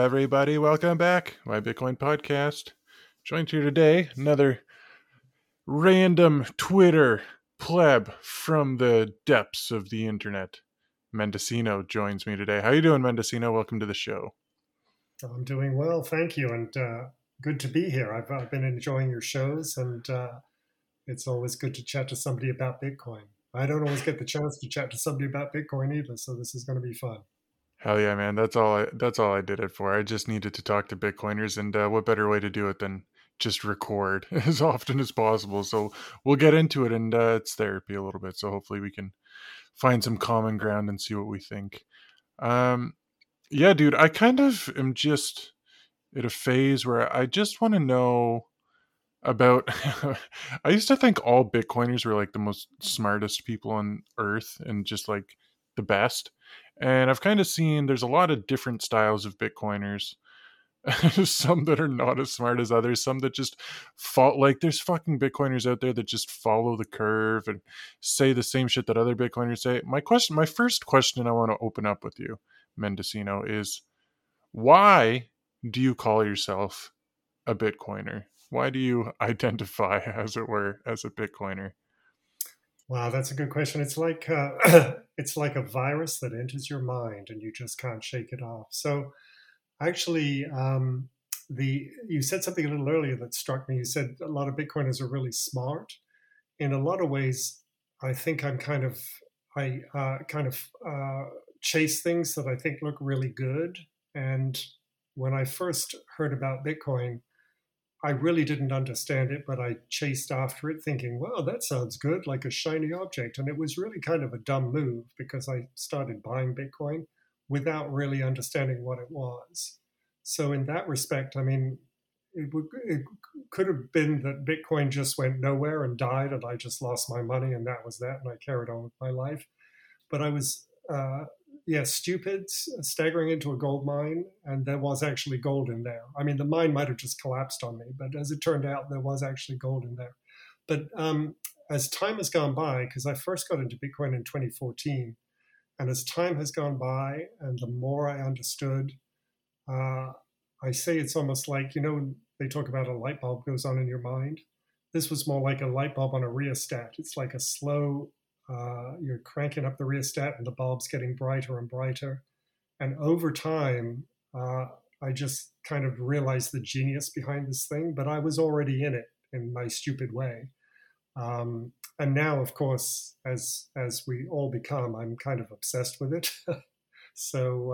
everybody. Welcome back. My Bitcoin podcast. Joined here today, another random Twitter pleb from the depths of the internet. Mendocino joins me today. How you doing, Mendocino? Welcome to the show. I'm doing well, thank you, and good to be here. I've been enjoying your shows, and it's always good to chat to somebody about Bitcoin. I don't always get the chance to chat to somebody about Bitcoin either, so this is going to be fun. Hell yeah, man. That's all I did it for. I just needed to talk to Bitcoiners, and what better way to do it than just record as often as possible. So we'll get into it, and it's therapy a little bit. So hopefully we can find some common ground and see what we think. Um, yeah, dude, I kind of am just at a phase where I just want to know about. I used to think all Bitcoiners were like the most smartest people on earth and just like the best. And I've kind of seen there's a lot of different styles of Bitcoiners. Some that are not as smart as others, some that just fall like there's fucking Bitcoiners out there that just follow the curve and say the same shit that other Bitcoiners say. My first question I want to open up with you, Mendocino, is why do you call yourself a Bitcoiner? Why do you identify, as it were, as a Bitcoiner? Wow, that's a good question. It's like it's like a virus that enters your mind, and you just can't shake it off. So, actually, the you said something a little earlier that struck me. You said a lot of Bitcoiners are really smart. In a lot of ways, I think I chase things that I think look really good. And when I first heard about Bitcoin, I really didn't understand it, but I chased after it thinking, wow, that sounds good, like a shiny object. And it was really kind of a dumb move because I started buying Bitcoin without really understanding what it was. So, in that respect, I mean, it could have been that Bitcoin just went nowhere and died, and I just lost my money, and that was that, and I carried on with my life. But I was, yeah, stupid, staggering into a gold mine, and there was actually gold in there. I mean, the mine might have just collapsed on me, but as it turned out, there was actually gold in there. But as time has gone by, because I first got into Bitcoin in 2014, and as time has gone by, and the more I understood, uh, I say it's almost like, they talk about a light bulb goes on in your mind. This was more like a light bulb on a rheostat. It's like a slow, you're cranking up the rheostat and the bulb's getting brighter and brighter. And over time, I just kind of realized the genius behind this thing, but I was already in it in my stupid way. And now, of course, as we all become, I'm kind of obsessed with it. So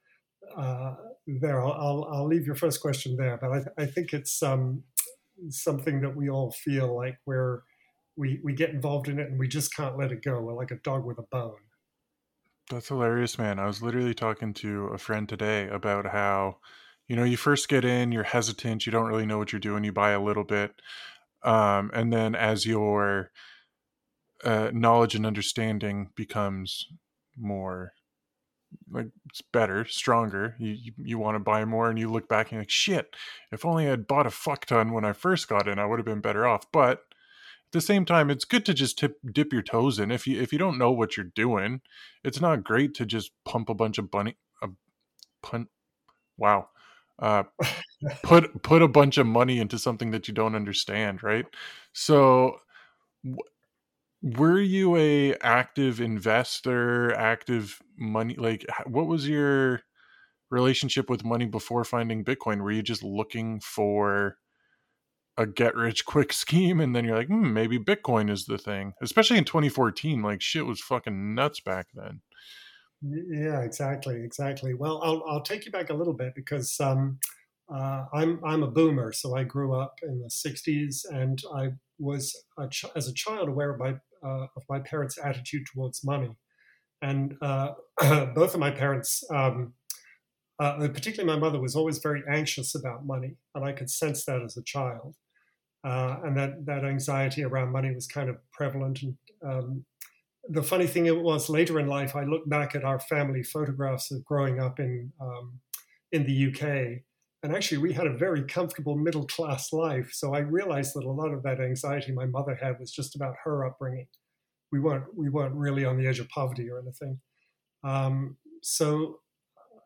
there, I'll leave your first question there, but I think it's something that we all feel like we get involved in it and we just can't let it go. We're like a dog with a bone. That's hilarious, man. I was literally talking to a friend today about how, you first get in, you're hesitant, you don't really know what you're doing, you buy a little bit. And then as your knowledge and understanding becomes more like it's better, stronger, you want to buy more and you look back and you're like, shit, if only I'd bought a fuck ton when I first got in, I would have been better off. But at the same time, it's good to just dip your toes in. If you don't know what you're doing, it's not great to just pump a bunch of bunny. Pun, wow. Uh, put a bunch of money into something that you don't understand, right? So, were you a active investor, active money? Like, what was your relationship with money before finding Bitcoin? Were you just looking for a get rich quick scheme and then you're like, maybe Bitcoin is the thing? Especially in 2014, like shit was fucking nuts back then. Yeah, exactly. Well, I'll take you back a little bit because I'm a boomer, so I grew up in the '60s, and I was as a child aware of my parents' attitude towards money, and both of my parents. Particularly, my mother was always very anxious about money, and I could sense that as a child. And that anxiety around money was kind of prevalent. And the funny thing it was later in life, I look back at our family photographs of growing up in the UK, and actually we had a very comfortable middle class life. So I realized that a lot of that anxiety my mother had was just about her upbringing. We weren't really on the edge of poverty or anything. So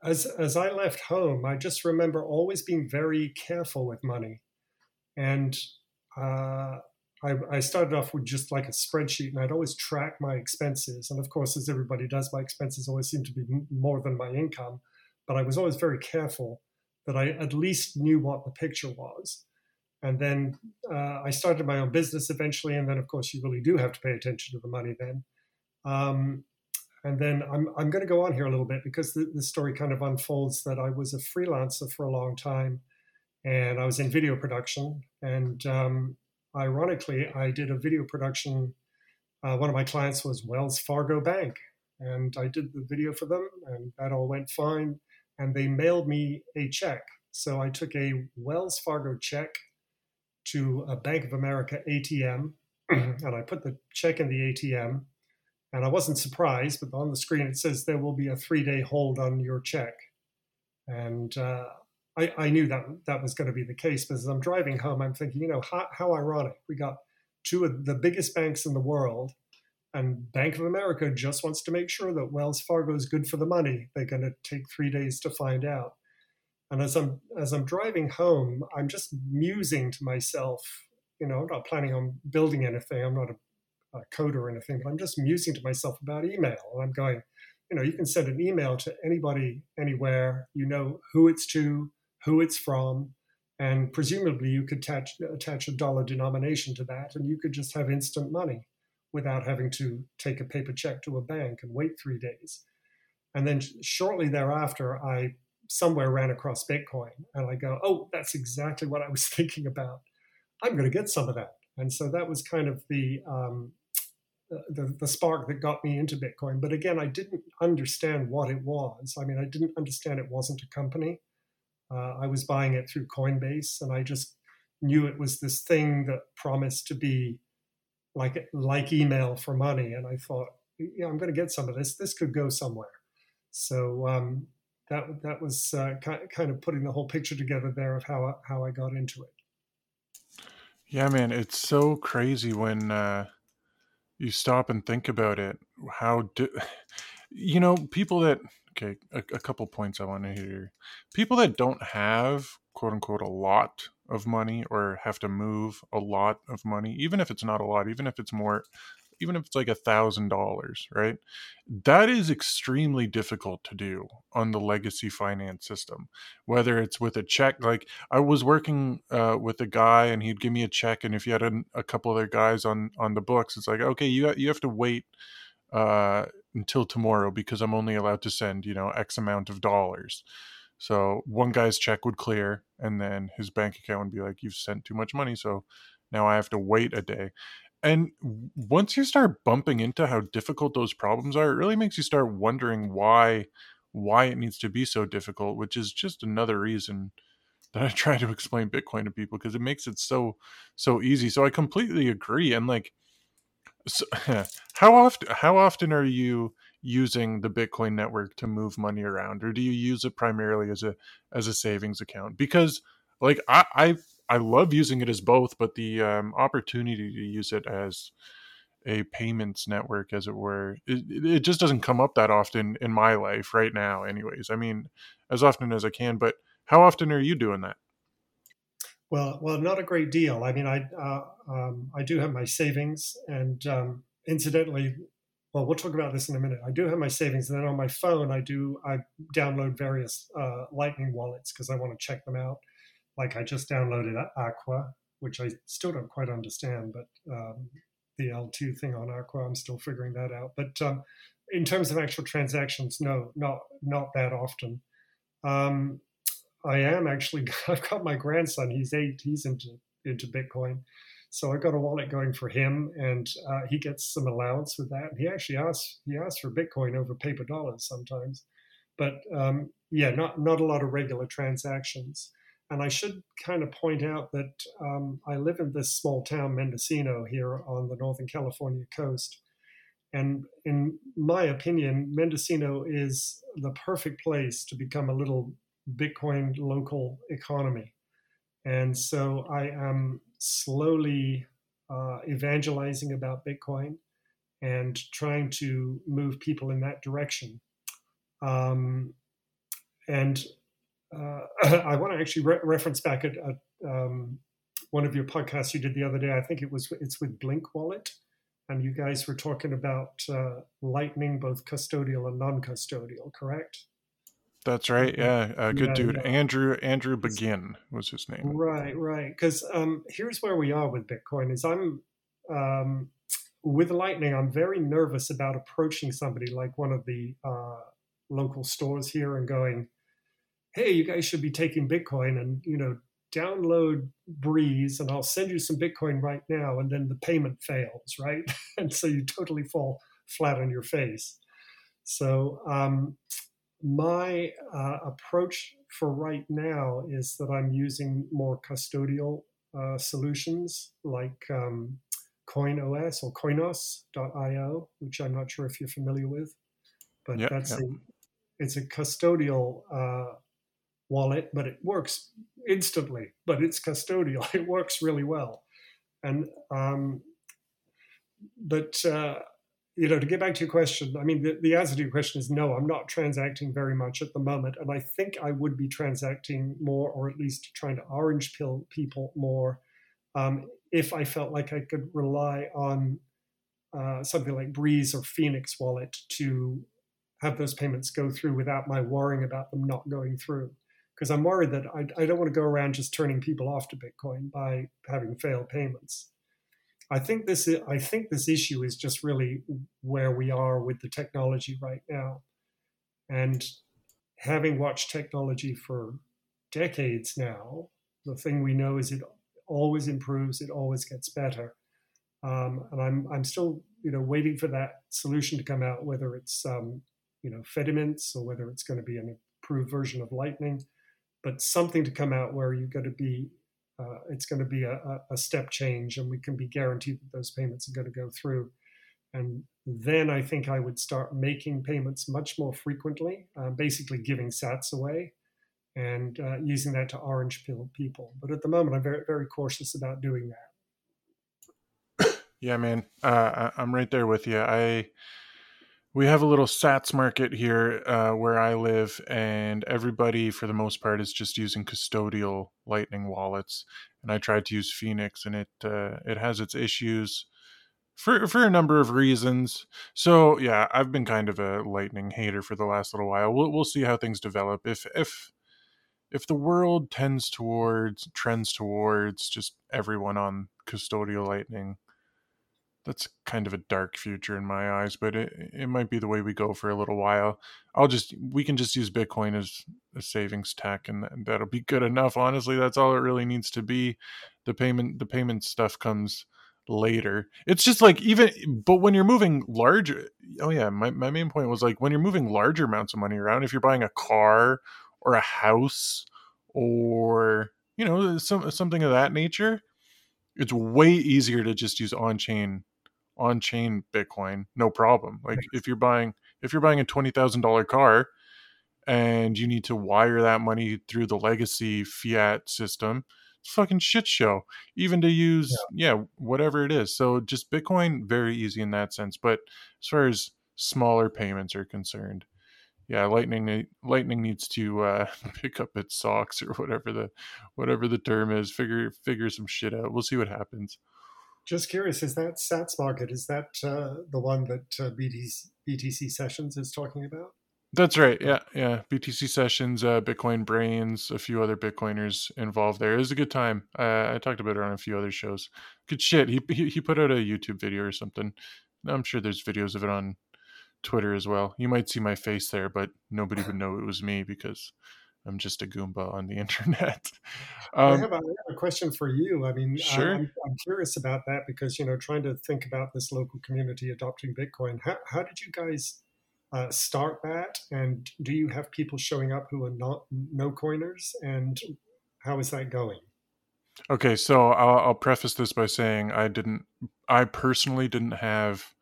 as I left home, I just remember always being very careful with money. And uh, I started off with just like a spreadsheet, and I'd always track my expenses. And of course, as everybody does, my expenses always seem to be more than my income. But I was always very careful that I at least knew what the picture was. And then I started my own business eventually. And then, of course, you really do have to pay attention to the money then. Um, and then I'm going to go on here a little bit because the story kind of unfolds that I was a freelancer for a long time, and I was in video production. And ironically, I did a video production. One of my clients was Wells Fargo Bank, and I did the video for them, and that all went fine. And they mailed me a check. So I took a Wells Fargo check to a Bank of America ATM, and I put the check in the ATM. And I wasn't surprised, but on the screen it says there will be a 3-day hold on your check. And I knew that that was going to be the case. But as I'm driving home, I'm thinking, how ironic. We got two of the biggest banks in the world, and Bank of America just wants to make sure that Wells Fargo is good for the money. They're going to take 3 days to find out. And as I'm driving home, I'm just musing to myself. I'm not planning on building anything. I'm not a coder or anything, but I'm just musing to myself about email. And I'm going, you can send an email to anybody, anywhere. You know who it's to, who it's from, and presumably you could attach a dollar denomination to that, and you could just have instant money without having to take a paper check to a bank and wait 3 days. And then shortly thereafter, I somewhere ran across Bitcoin, and I go, oh, that's exactly what I was thinking about. I'm going to get some of that. And so that was kind of the spark that got me into Bitcoin. But again, I didn't understand what it was. I mean, I didn't understand it wasn't a company. I was buying it through Coinbase, and I just knew it was this thing that promised to be like email for money. And I thought, yeah, I'm going to get some of this. This could go somewhere. So that was kind of putting the whole picture together there of how I got into it. Yeah, man, it's so crazy when you stop and think about it. People that, okay, a couple points I want to hear. People that don't have, quote unquote, a lot of money or have to move a lot of money, even if it's not a lot, even if it's more, even if it's like $1,000, right? That is extremely difficult to do on the legacy finance system. Whether it's with a check, like I was working with a guy, and he'd give me a check, and if you had a couple other guys on the books, it's like, okay, you have to wait until tomorrow because I'm only allowed to send X amount of dollars. So one guy's check would clear, and then his bank account would be like, you've sent too much money, so now I have to wait a day. And once you start bumping into how difficult those problems are, it really makes you start wondering why it needs to be so difficult, which is just another reason that I try to explain Bitcoin to people, because it makes it so easy. So I completely agree. And like, so, how often are you using the Bitcoin network to move money around, or do you use it primarily as a savings account? Because like I love using it as both, but the opportunity to use it as a payments network, as it were, it just doesn't come up that often in my life right now. Anyways, I mean, as often as I can. But how often are you doing that? Well, not a great deal. I mean, I do have my savings, and incidentally, well, we'll talk about this in a minute. I do have my savings, and then on my phone, I download various Lightning wallets because I want to check them out. Like I just downloaded Aqua, which I still don't quite understand, but the L2 thing on Aqua, I'm still figuring that out. But in terms of actual transactions, no, not that often. Um, I am actually. I've got my grandson. He's 8. He's into Bitcoin, so I got a wallet going for him, and he gets some allowance with that. He actually asks for Bitcoin over paper dollars sometimes, but yeah, not a lot of regular transactions. And I should kind of point out that I live in this small town, Mendocino, here on the Northern California coast. And in my opinion, Mendocino is the perfect place to become a little Bitcoin local economy. And so I am slowly evangelizing about Bitcoin and trying to move people in that direction. Um, And I want to actually reference back at one of your podcasts you did the other day. I think it's with Blink Wallet, and you guys were talking about Lightning, both custodial and non-custodial, correct? That's right. Yeah, good Yeah, dude. yeah. Andrew It's, Begin was his name. right, right. Because here's where we are with Bitcoin: is um, with Lightning, I'm very nervous about approaching somebody like one of the local stores here and going, "Hey, you guys should be taking Bitcoin, and download Breeze, and I'll send you some Bitcoin right now." And then the payment fails, right? And so you totally fall flat on your face. So my approach for right now is that I'm using more custodial solutions like CoinOS or Coinos.io, which I'm not sure if you're familiar with, but Yep, yep. it's a custodial wallet, but it works instantly. But it's custodial; it works really well. And but to get back to your question, I mean, the answer to your question is no. I'm not transacting very much at the moment, and I think I would be transacting more, or at least trying to orange pill people more, if I felt like I could rely on something like Breeze or Phoenix Wallet to have those payments go through without my worrying about them not going through. Because I'm worried that I don't want to go around just turning people off to Bitcoin by having failed payments. I think this issue is just really where we are with the technology right now. And having watched technology for decades now, the thing we know is it always improves, it always gets better. And I'm still waiting for that solution to come out, whether it's Fedimints or whether it's going to be an improved version of Lightning, but something to come out where you're going to be it's going to be a step change, and we can be guaranteed that those payments are going to go through. And then I think I would start making payments much more frequently, basically giving sats away and using that to orange pill people. But at the moment, I'm very, very cautious about doing that. Yeah, man. I'm right there with you. We have a little Sats market here where I live, and everybody, for the most part, is just using custodial Lightning wallets. And I tried to use Phoenix, and it has its issues for a number of reasons. So yeah, I've been kind of a Lightning hater for the last little while. We'll see how things develop. If the world trends towards just everyone on custodial Lightning, that's kind of a dark future in my eyes, but it might be the way we go for a little while. We can just use Bitcoin as a savings tech, and that'll be good enough. Honestly, that's all it really needs to be. The payment stuff comes later. It's just like, but when you're moving larger, oh yeah, my main point was like when you're moving larger amounts of money around, if you're buying a car or a house or something of that nature, it's way easier to just use on-chain Bitcoin, no problem. Like if you're buying a $20,000 car and you need to wire that money through the legacy fiat system, it's a fucking shit show. Even to use, yeah, whatever it is. So just Bitcoin, very easy in that sense. But as far as smaller payments are concerned, yeah, Lightning needs to pick up its socks or whatever the term is. Figure some shit out. We'll see what happens. Just curious, is that Sats market? Is that the one that BTC Sessions is talking about? That's right. Yeah, yeah. BTC sessions, Bitcoin brains, a few other Bitcoiners involved there. It was a good time. I talked about it on a few other shows. Good shit. He put out a YouTube video or something. I'm sure there's videos of it on Twitter as well. You might see my face there, but nobody would know it was me because I'm just a Goomba on the internet. I um, have a question for you. I mean, sure. I'm curious about that because, trying to think about this local community adopting Bitcoin, how did you guys start that? And do you have people showing up who are not no coiners? And how is that going? Okay, so I'll preface this by saying I personally didn't have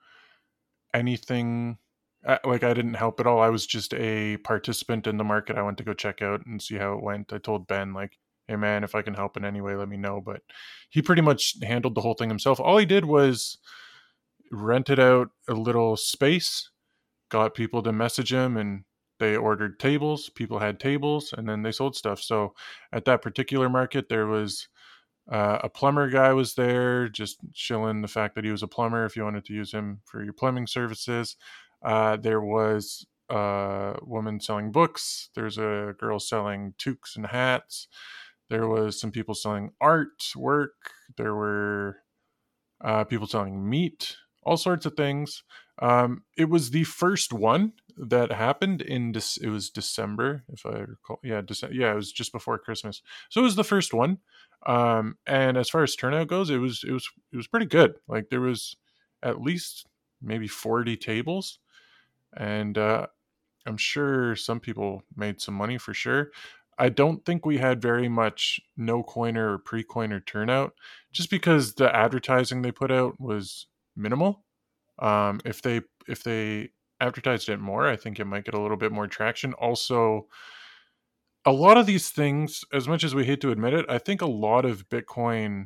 anything like I didn't help at all. I was just a participant in the market. I went to go check out and see how it went. I told Ben like, "Hey man, if I can help in any way, let me know." But he pretty much handled the whole thing himself. All he did was rented out a little space, got people to message him and They ordered tables, people had tables, and then they sold stuff. So at that particular market, there was a plumber guy was there, just shilling the fact that he was a plumber if you wanted to use him for your plumbing services. There was a woman selling books. There's a girl selling toques and hats. There was some people selling artwork. There were people selling meat, all sorts of things. It was the first one that happened in this. It was December, if I recall. Yeah, Yeah, it was just before Christmas, so it was the first one. And as far as turnout goes, it was pretty good. Like there was at least maybe 40 tables, and I'm sure some people made some money for sure. I don't think we had very much no coiner or pre coiner turnout, just because the advertising they put out was minimal. If they advertised it more, I think it might get a little bit more traction. Also, a lot of these things, as much as we hate to admit it, I think a lot of Bitcoin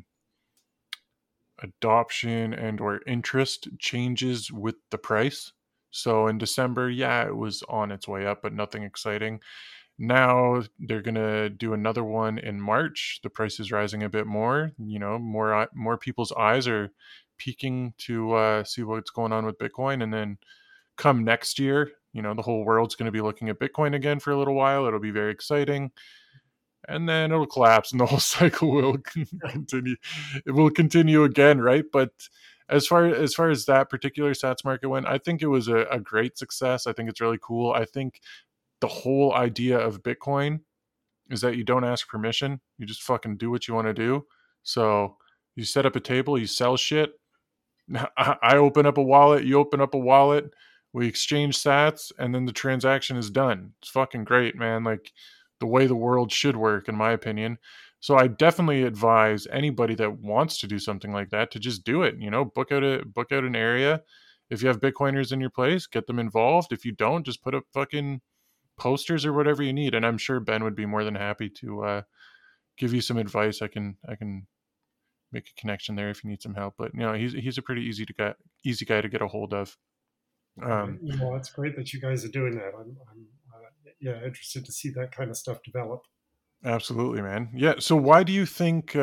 adoption and or interest changes with the price. So in December, yeah, it was on its way up, but nothing exciting. Now they're gonna do another one in March. The price is rising a bit more. More people's eyes are peeking to see what's going on with Bitcoin, and then come next year, the whole world's going to be looking at Bitcoin again for a little while. It'll be very exciting, and then it'll collapse, and the whole cycle will continue. It will continue again, right? But as far as that particular Sats market went, I think it was a great success. I think it's really cool. I think the whole idea of Bitcoin is that you don't ask permission. You just fucking do what you want to do. So you set up a table, you sell shit. I open up a wallet, you open up a wallet, we exchange sats, and then the transaction is done. It's fucking great, man. Like the way the world should work, in my opinion. So I definitely advise anybody that wants to do something like that to just do it. Book out an area. If you have Bitcoiners in your place, get them involved. If you don't, just put up fucking posters or whatever you need. And I'm sure Ben would be more than happy to give you some advice. I can make a connection there if you need some help. But he's a pretty easy guy to get a hold of. Um, It's great that you guys are doing that. I'm yeah, interested to see that kind of stuff develop. Absolutely, man. Yeah. So why do you think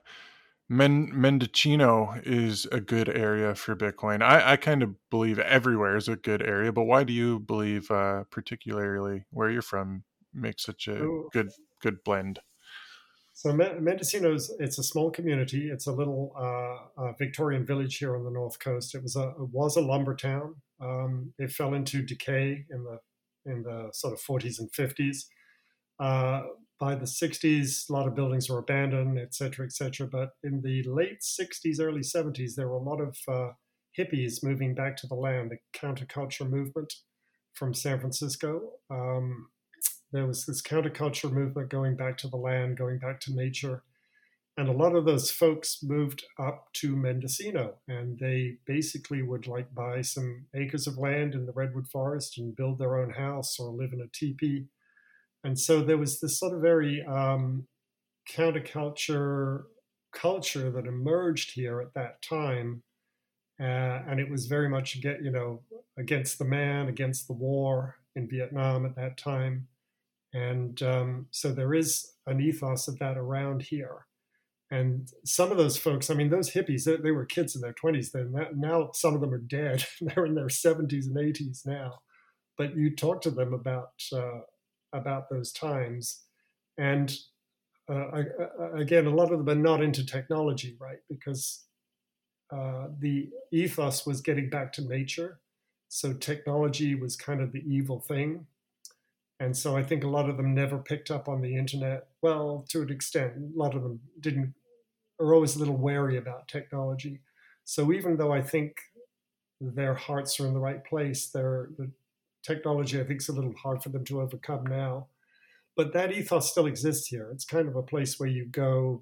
Mendocino is a good area for Bitcoin? I kind of believe everywhere is a good area, but why do you believe particularly where you're from makes such a So, good blend? so Mendocino's, it's a small community. It's a little Victorian village here on the north coast. It was a lumber town. It fell into decay in the sort of 40s and 50s. Uh, by the 60s, a lot of buildings were abandoned, et cetera, et cetera. But in the late 60s, early 70s, there were a lot of hippies moving back to the land, the counterculture movement from San Francisco. There was this counterculture movement going back to the land, going back to nature. And a lot of those folks moved up to Mendocino, and they basically would like buy some acres of land in the redwood forest and build their own house or live in a teepee. And so there was this sort of very counterculture culture that emerged here at that time, and it was very much against the man, against the war in Vietnam at that time. And so there is an ethos of that around here. And some of those folks, I mean, those hippies, they were kids in their 20s then. Now some of them are dead. They're in their 70s and 80s now. But you talk to them about those times, and again, a lot of them are not into technology, right? Because the ethos was getting back to nature, so technology was kind of the evil thing. And so I think a lot of them never picked up on the internet. Well, to an extent, a lot of them didn't, are always a little wary about technology. So even though I think their hearts are in the right place, the technology I think is a little hard for them to overcome now. But that ethos still exists here. It's kind of a place where you go.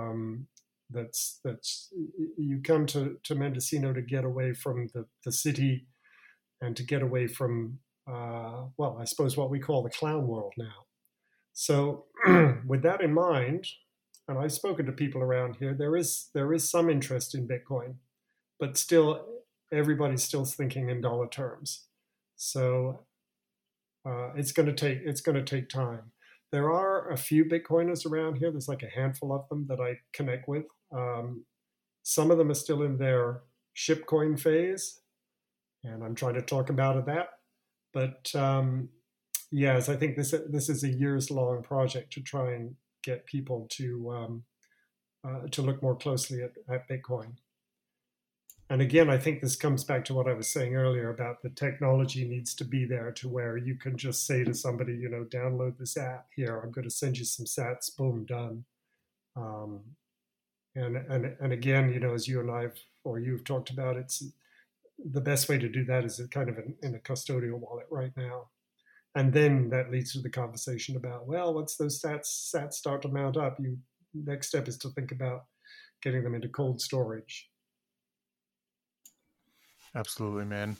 That's you come to Mendocino to get away from the city and to get away from well, I suppose what we call the clown world now. So with that in mind, and I've spoken to people around here, there is some interest in Bitcoin, but still everybody's still thinking in dollar terms. So It's going to take time. There are a few Bitcoiners around here. There's like a handful of them that I connect with. Some of them are still in their shipcoin phase, and I'm trying to talk about that. But yes, I think this is a years long project to try and get people to look more closely at Bitcoin. And again, I think this comes back to what I was saying earlier about the technology needs to be there to where you can just say to somebody, download this app here. I'm going to send you some sats. Boom, done. Um, and again, as you and I've or you've talked about, it's the best way to do that is kind of in a custodial wallet right now. And then that leads to the conversation about, well, once those sats start to mount up, next step is to think about getting them into cold storage. Absolutely, man.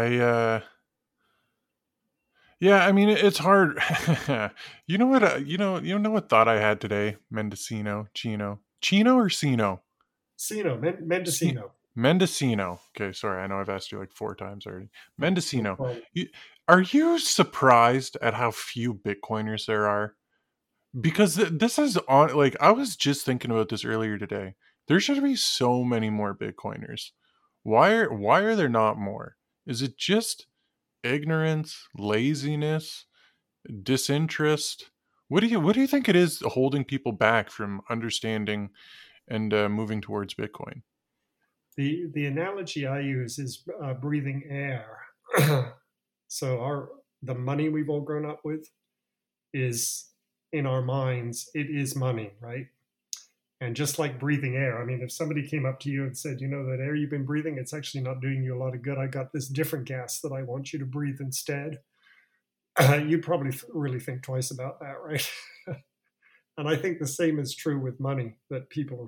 Yeah, I mean it's hard. You know what? What thought I had today? Chino or Sino? Mendocino. Mendocino. Okay, sorry. I know I've asked you like 4 times already. No Mendocino. problem. Are you surprised at how few Bitcoiners there are? Because this is on. Like I was just thinking about this earlier today. There should be so many more Bitcoiners. Why are there not more? Is it just ignorance, laziness, disinterest? What do you think it is holding people back from understanding and moving towards Bitcoin? The analogy I use is breathing air. So the money we've all grown up with is in our minds. It is money, right? And just like breathing air, I mean, if somebody came up to you and said, that air you've been breathing, it's actually not doing you a lot of good. I got this different gas that I want you to breathe instead. You'd probably really think twice about that, right? And I think the same is true with money, that people are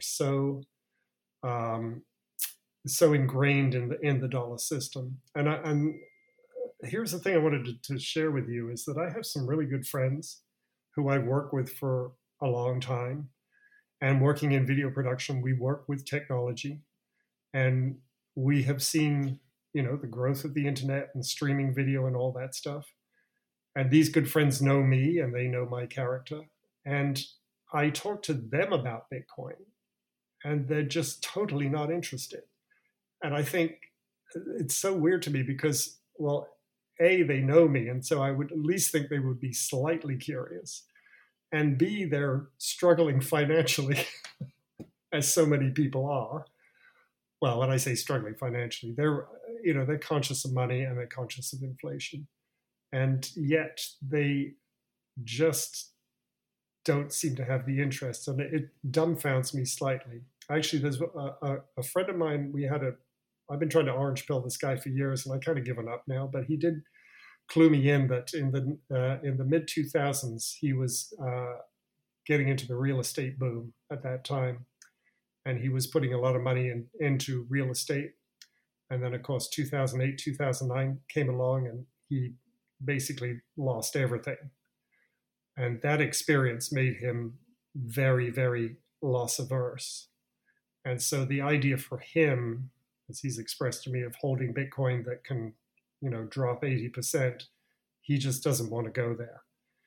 um, so ingrained in the dollar system. And here's the thing I wanted to share with you is that I have some really good friends who I've worked with for a long time. And working in video production, we work with technology, and we have seen, the growth of the internet and streaming video and all that stuff. And these good friends know me and they know my character. And I talk to them about Bitcoin, and they're just totally not interested. And I think it's so weird to me because, well, A, they know me, and so I would at least think they would be slightly curious. And B, they're struggling financially, as so many people are. Well, when I say struggling financially, they're conscious of money and they're conscious of inflation, and yet they just don't seem to have the interest, and it dumbfounds me slightly. Actually, there's a friend of mine. I've been trying to orange pill this guy for years, and I kind of given up now. But he did clue me in that in the mid 2000s he was getting into the real estate boom at that time, and he was putting a lot of money into real estate. And then, of course, 2008, 2009 came along, and he basically lost everything. And that experience made him very, very loss averse. And so the idea for him, as he's expressed to me, of holding Bitcoin that can, drop 80%, he just doesn't want to go there.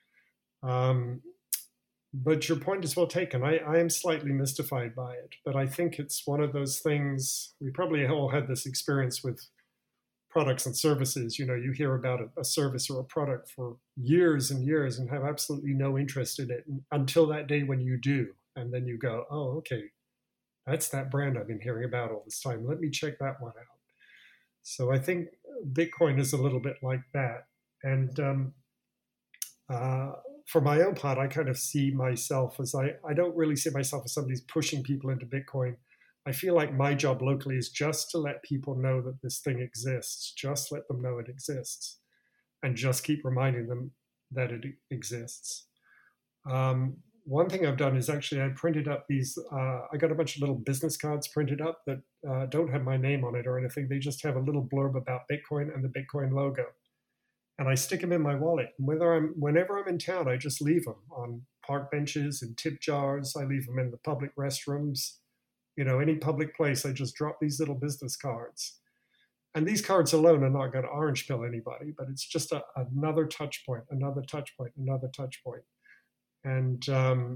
But your point is well taken. I am slightly mystified by it, but I think it's one of those things. We probably all had this experience with products and services. You hear about a service or a product for years and years and have absolutely no interest in it until that day when you do. And then you go, oh, okay, that's that brand I've been hearing about all this time. Let me check that one out. So I think Bitcoin is a little bit like that. And for my own part, I kind of see myself as I don't really see myself as somebody who's pushing people into Bitcoin. I feel like my job locally is just to let people know that this thing exists, just let them know it exists, and just keep reminding them that it exists. One thing I've done is actually I printed up I got a bunch of little business cards printed up that don't have my name on it or anything. They just have a little blurb about Bitcoin and the Bitcoin logo. And I stick them in my wallet. And whenever I'm in town, I just leave them on park benches and tip jars. I leave them in the public restrooms. Any public place, I just drop these little business cards. And these cards alone are not going to orange pill anybody, but it's just another touch point, another touch point, another touch point. And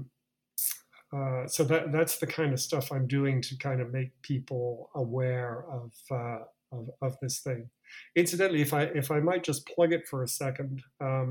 so that's the kind of stuff I'm doing to kind of make people aware of this thing. Incidentally, if I might just plug it for a second,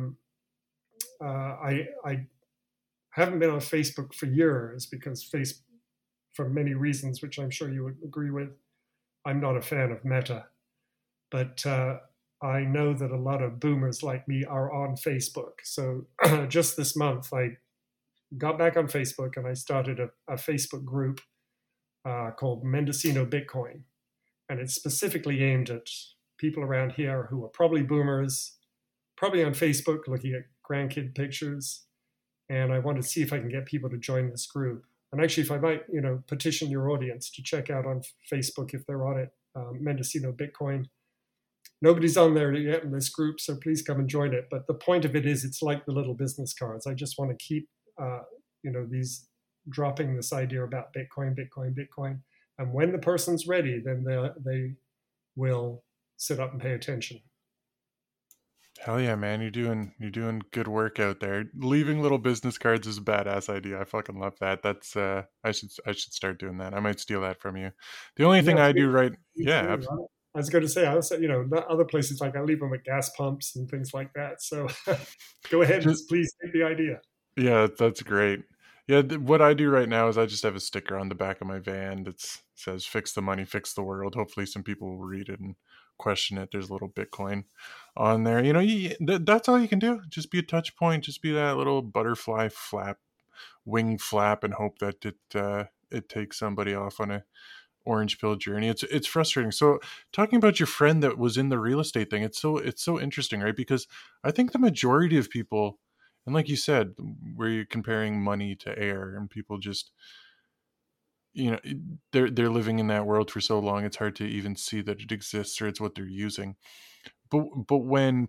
I haven't been on Facebook for years because for many reasons, which I'm sure you would agree with, I'm not a fan of Meta. But I know that a lot of boomers like me are on Facebook. So just this month, I got back on Facebook and I started a Facebook group called Mendocino Bitcoin. And it's specifically aimed at people around here who are probably boomers, probably on Facebook looking at grandkid pictures. And I want to see if I can get people to join this group. And actually, if I might, petition your audience to check out on Facebook if they're on it, Mendocino Bitcoin. Nobody's on there yet in this group, so please come and join it. But the point of it is, it's like the little business cards. I just want to keep, these dropping this idea about Bitcoin, Bitcoin, Bitcoin. And when the person's ready, then they will sit up and pay attention. Hell yeah, man! You're doing good work out there. Leaving little business cards is a badass idea. I fucking love that. That's I should start doing that. I might steal that from you. The only thing Yeah, I do right, please yeah, do. I was going to say, other places like I leave them at gas pumps and things like that. So go ahead, just please take the idea. yeah, that's great. Yeah, what I do right now is I just have a sticker on the back of my van that says "Fix the money, fix the world." Hopefully, some people will read it and question it. There's a little Bitcoin on there. That's all you can do. Just be a touch point. Just be that little butterfly flap, wing flap, and hope that it takes somebody off on a orange pill journey. It's frustrating. So talking about your friend that was in the real estate thing, it's so interesting, right? Because I think the majority of people, and like you said, where you're comparing money to air, and people just, you know, they're living in that world for so long, it's hard to even see that it exists or it's what they're using. But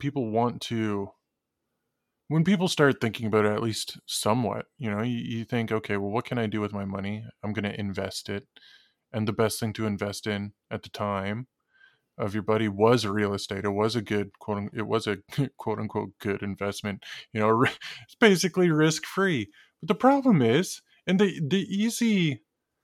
when people start thinking about it, at least somewhat, you think, okay, well, what can I do with my money? I'm going to invest it. And the best thing to invest in at the time of your buddy was real estate. It was a good it was a quote unquote good investment. It's basically risk free. But the problem is, and the easy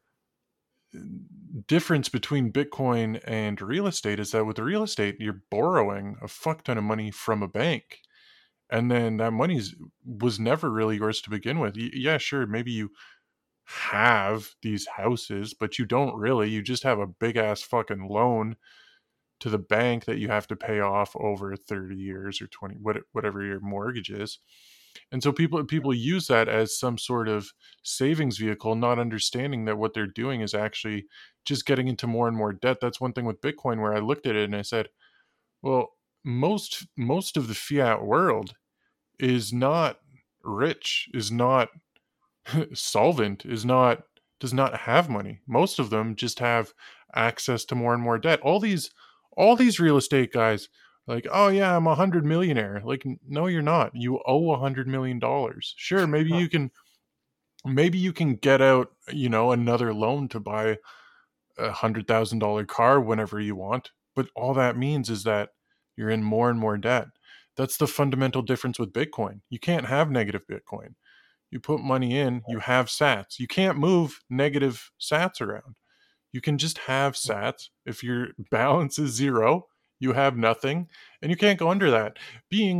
difference between Bitcoin and real estate is that with real estate, you're borrowing a fuck ton of money from a bank. And then that money was never really yours to begin with. Yeah, sure, maybe you have these houses, but you don't really. You just have a big ass fucking loan to the bank that you have to pay off over 30 years or 20, whatever your mortgage is. And so people use that as some sort of savings vehicle, not understanding that what they're doing is actually just getting into more and more debt. That's one thing with Bitcoin where I looked at it and I said, well, most of the fiat world is not rich, is not solvent, does not have money. Most of them just have access to more and more debt. All these real estate guys are like, oh yeah, I'm 100 millionaire. Like, no, you're not. You owe $100 million. Sure, maybe you can get out, another loan to buy $100,000 car whenever you want. But all that means is that you're in more and more debt. That's the fundamental difference with Bitcoin. You can't have negative Bitcoin. You put money in, you have sats. You can't move negative sats around. You can just have sats. If your balance is zero, you have nothing, and you can't go under that. Being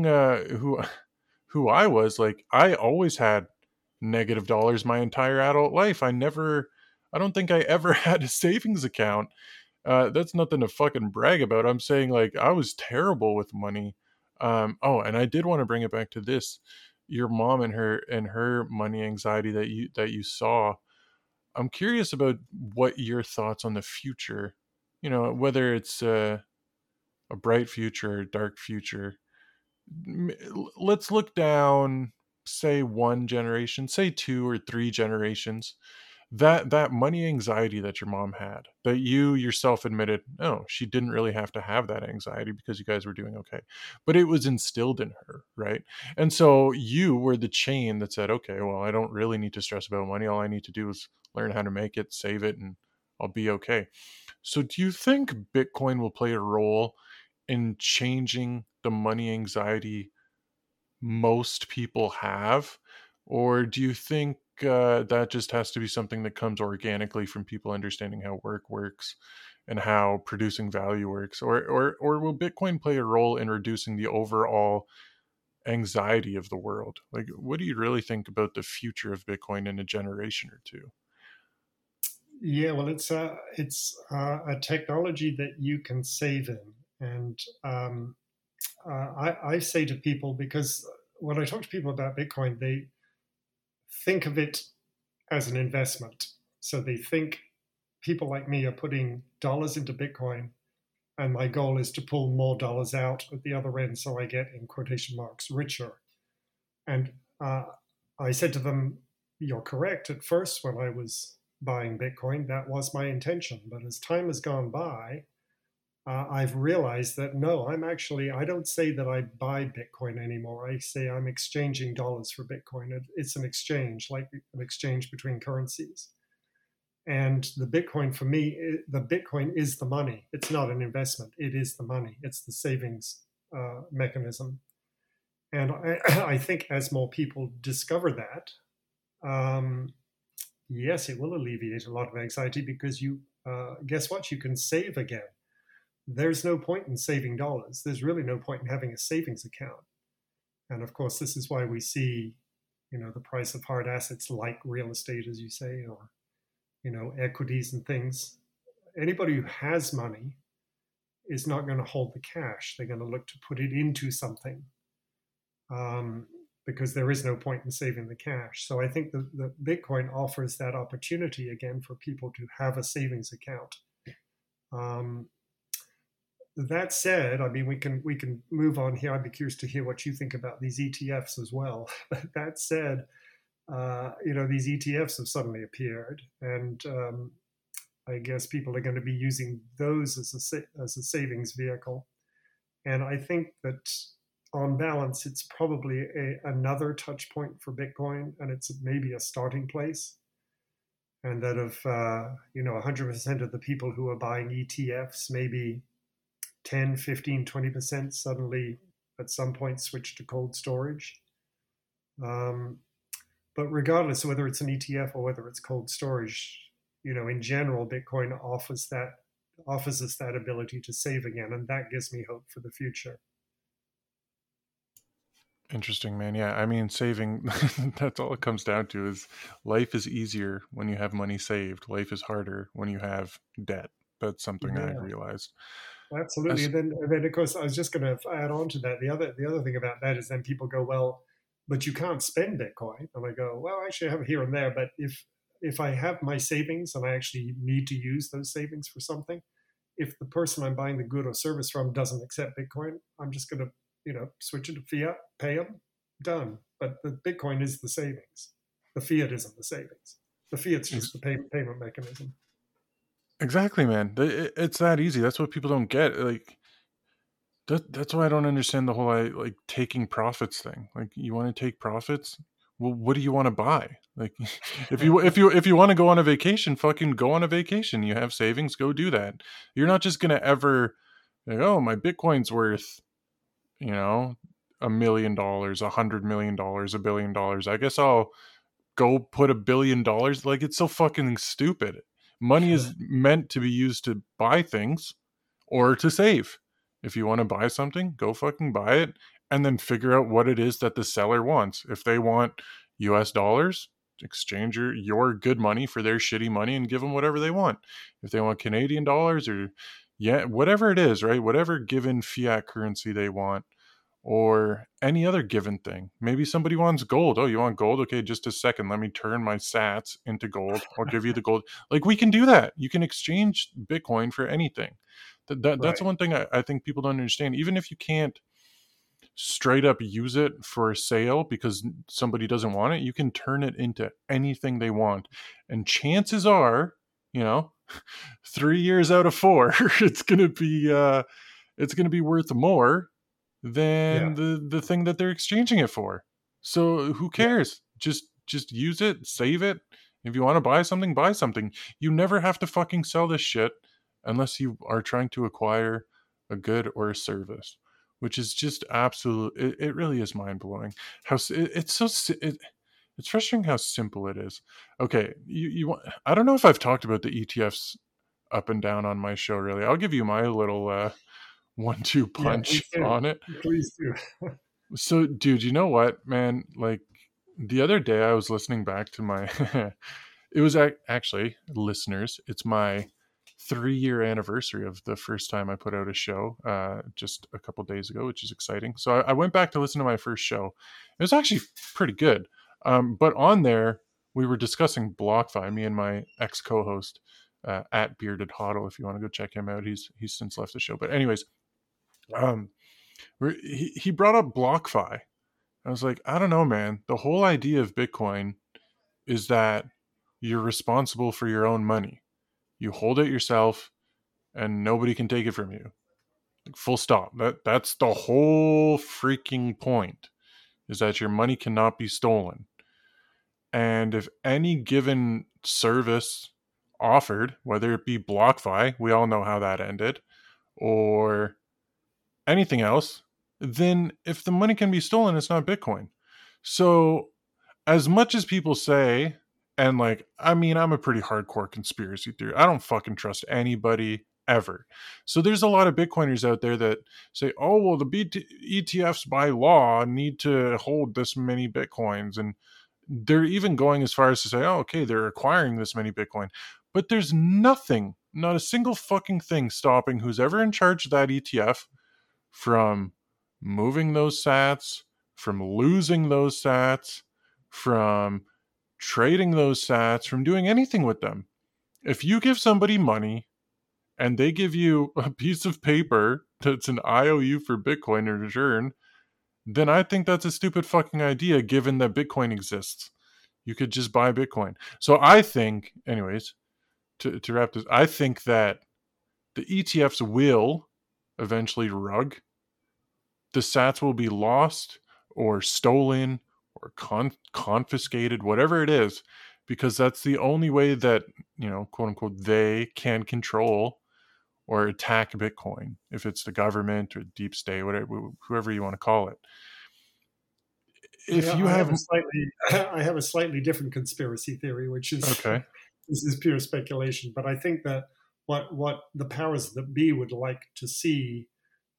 who I was, like, I always had negative dollars my entire adult life. I don't think I ever had a savings account. That's nothing to fucking brag about. I'm saying, like, I was terrible with money. And I did want to bring it back to this: your mom and her money anxiety that you saw. I'm curious about what your thoughts on the future. Whether it's a bright future or a dark future. Let's look down, say one generation, say two or three generations. That money anxiety that your mom had, that you yourself admitted, no, she didn't really have to have that anxiety because you guys were doing okay, but it was instilled in her, right? And so you were the chain that said, okay, well, I don't really need to stress about money. All I need to do is learn how to make it, save it, and I'll be okay. So do you think Bitcoin will play a role in changing the money anxiety most people have? Or do you think that just has to be something that comes organically from people understanding how work works and how producing value works? Or will Bitcoin play a role in reducing the overall anxiety of the world? Like, what do you really think about the future of Bitcoin in a generation or two? Yeah, well, it's a technology that you can save in, and I say to people, because when I talk to people about Bitcoin, they think of it as an investment. So they think people like me are putting dollars into Bitcoin, and my goal is to pull more dollars out at the other end, so I get, in quotation marks, richer. And I said to them, "You're correct. At first, when I was buying Bitcoin, that was my intention. But as time has gone by, I've realized that no, I don't say that I buy Bitcoin anymore. I say I'm exchanging dollars for Bitcoin. It's an exchange, like an exchange between currencies. And the Bitcoin for me, the Bitcoin is the money. It's not an investment. It is the money. It's the savings mechanism. And I think as more people discover that, um, yes, it will alleviate a lot of anxiety because guess what? You can save again. There's no point in saving dollars. There's really no point in having a savings account. And of course, this is why we see, the price of hard assets like real estate, as you say, or, equities and things. Anybody who has money is not going to hold the cash. They're going to look to put it into something, because there is no point in saving the cash. So I think the Bitcoin offers that opportunity again for people to have a savings account. Um, that said, I mean, we can move on here. I'd be curious to hear what you think about these ETFs as well. But that said, these ETFs have suddenly appeared, and I guess people are going to be using those as a savings vehicle. And I think that on balance, it's probably another touch point for Bitcoin, and it's maybe a starting place. And that of 100% of the people who are buying ETFs, maybe 10, 15, 20% suddenly at some point switch to cold storage. Um, but regardless of whether it's an ETF or whether it's cold storage, in general, Bitcoin offers us that ability to save again, and that gives me hope for the future. Interesting, man. Yeah, I mean, saving, that's all it comes down to is life is easier when you have money saved. Life is harder when you have debt. That's something I've Yeah, realized. absolutely. As, And then of course, I was just going to add on to that. The other thing about that is then people go, well, but you can't spend Bitcoin. And I go, well, actually, I have it here and there. But if I have my savings and I actually need to use those savings for something, if the person I'm buying the good or service from doesn't accept Bitcoin, I'm just going to, switch it to fiat, pay them, done. But the Bitcoin is the savings. The fiat isn't the savings. The fiat's just the payment mechanism. exactly, man. It's that easy. That's what people don't get. Like, that's why I don't understand the whole like taking profits thing. Like, you want to take profits? Well, what do you want to buy? Like, if you want to go on a vacation, fucking go on a vacation. You have savings, go do that. You're not just gonna ever like, oh, my Bitcoin's worth, you know, $1 million, $100 million, $1 billion. I guess I'll go put $1 billion. Like, it's so fucking stupid. Money is meant to be used to buy things or to save. If you want to buy something, go fucking buy it and then figure out what it is that the seller wants. If they want US dollars, exchange your good money for their shitty money and give them whatever they want. If they want Canadian dollars or yeah, whatever it is, right? Whatever given fiat currency they want or any other given thing. Maybe somebody wants gold. Oh, you want gold? Okay, just a second. Let me turn my sats into gold. I'll give you the gold. Like, we can do that. You can exchange Bitcoin for anything. That's Right. one thing I think people don't understand. Even if you can't straight up use it for sale because somebody doesn't want it, you can turn it into anything they want. And chances are, you know, 3 years out of four, it's gonna be worth more than Yeah. the thing that they're exchanging it for. So who Yeah. cares? Just use it, save it. If you want to buy something, buy something. You never have to fucking sell this shit unless you are trying to acquire a good or a service, which is just absolute. It really is mind blowing. It's so it's frustrating how simple it is. Okay, you want, I don't know if I've talked about the ETFs up and down on my show. Really, I'll give you my little 1-2 Yeah, punch please do. on it. Please do. So, dude, you know what, man? Like the other day, I was listening back to my. It was actually, listeners, it's my 3-year anniversary of the first time I put out a show, just a couple days ago, which is exciting. So I went back to listen to my first show. It was actually pretty good. But on there, we were discussing BlockFi, me and my ex co-host at Bearded Hoddle. If you want to go check him out, he's since left the show. But anyways, um, he brought up BlockFi. I was like, I don't know, man. The whole idea of Bitcoin is that you're responsible for your own money. You hold it yourself and nobody can take it from you. Like, full stop. That's the whole freaking point, is that your money cannot be stolen. And if any given service offered, whether it be BlockFi, we all know how that ended, or anything else, then if the money can be stolen, it's not Bitcoin. So, as much as people say, and like, I mean, I'm a pretty hardcore conspiracy theory. I don't fucking trust anybody ever. So there's a lot of Bitcoiners out there that say, oh, well, the ETFs by law need to hold this many Bitcoins. And they're even going as far as to say, oh, okay, they're acquiring this many Bitcoin. But there's nothing, not a single fucking thing stopping who's ever in charge of that ETF from moving those sats, from losing those sats, from trading those sats, from doing anything with them. If you give somebody money and they give you a piece of paper that's an IOU for Bitcoin in return, then I think that's a stupid fucking idea given that Bitcoin exists. You could just buy Bitcoin. So I think, anyways, to wrap this, I think that the ETFs will eventually rug. The sats will be lost or stolen or confiscated, whatever it is, because that's the only way that, quote unquote, they can control or attack Bitcoin, if it's the government or deep state, whatever, whoever you want to call it. If you I have have a slightly I have a slightly different conspiracy theory, which is okay, this is pure speculation. But I think that what the powers that be would like to see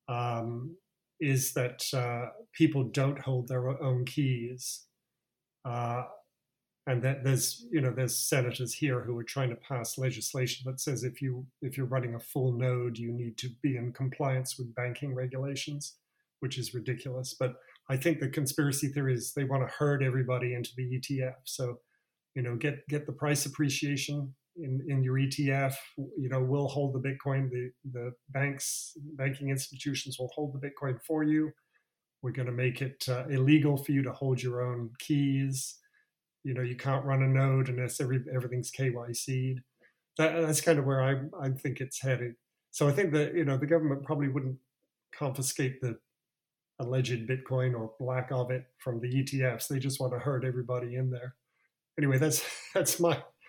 is that people don't hold their own keys, uh, and that there's senators here who are trying to pass legislation that says if you're running a full node, you need to be in compliance with banking regulations, which is ridiculous. But I think the conspiracy theory is they want to herd everybody into the ETF. So get the price appreciation in your ETF. We'll hold the Bitcoin. The banking institutions will hold the Bitcoin for you. We're going to make it illegal for you to hold your own keys. You can't run a node unless everything's KYC'd. That's kind of where I think it's headed. So I think that the government probably wouldn't confiscate the alleged Bitcoin or lack of it from the ETFs. They just want to herd everybody in there. Anyway, that's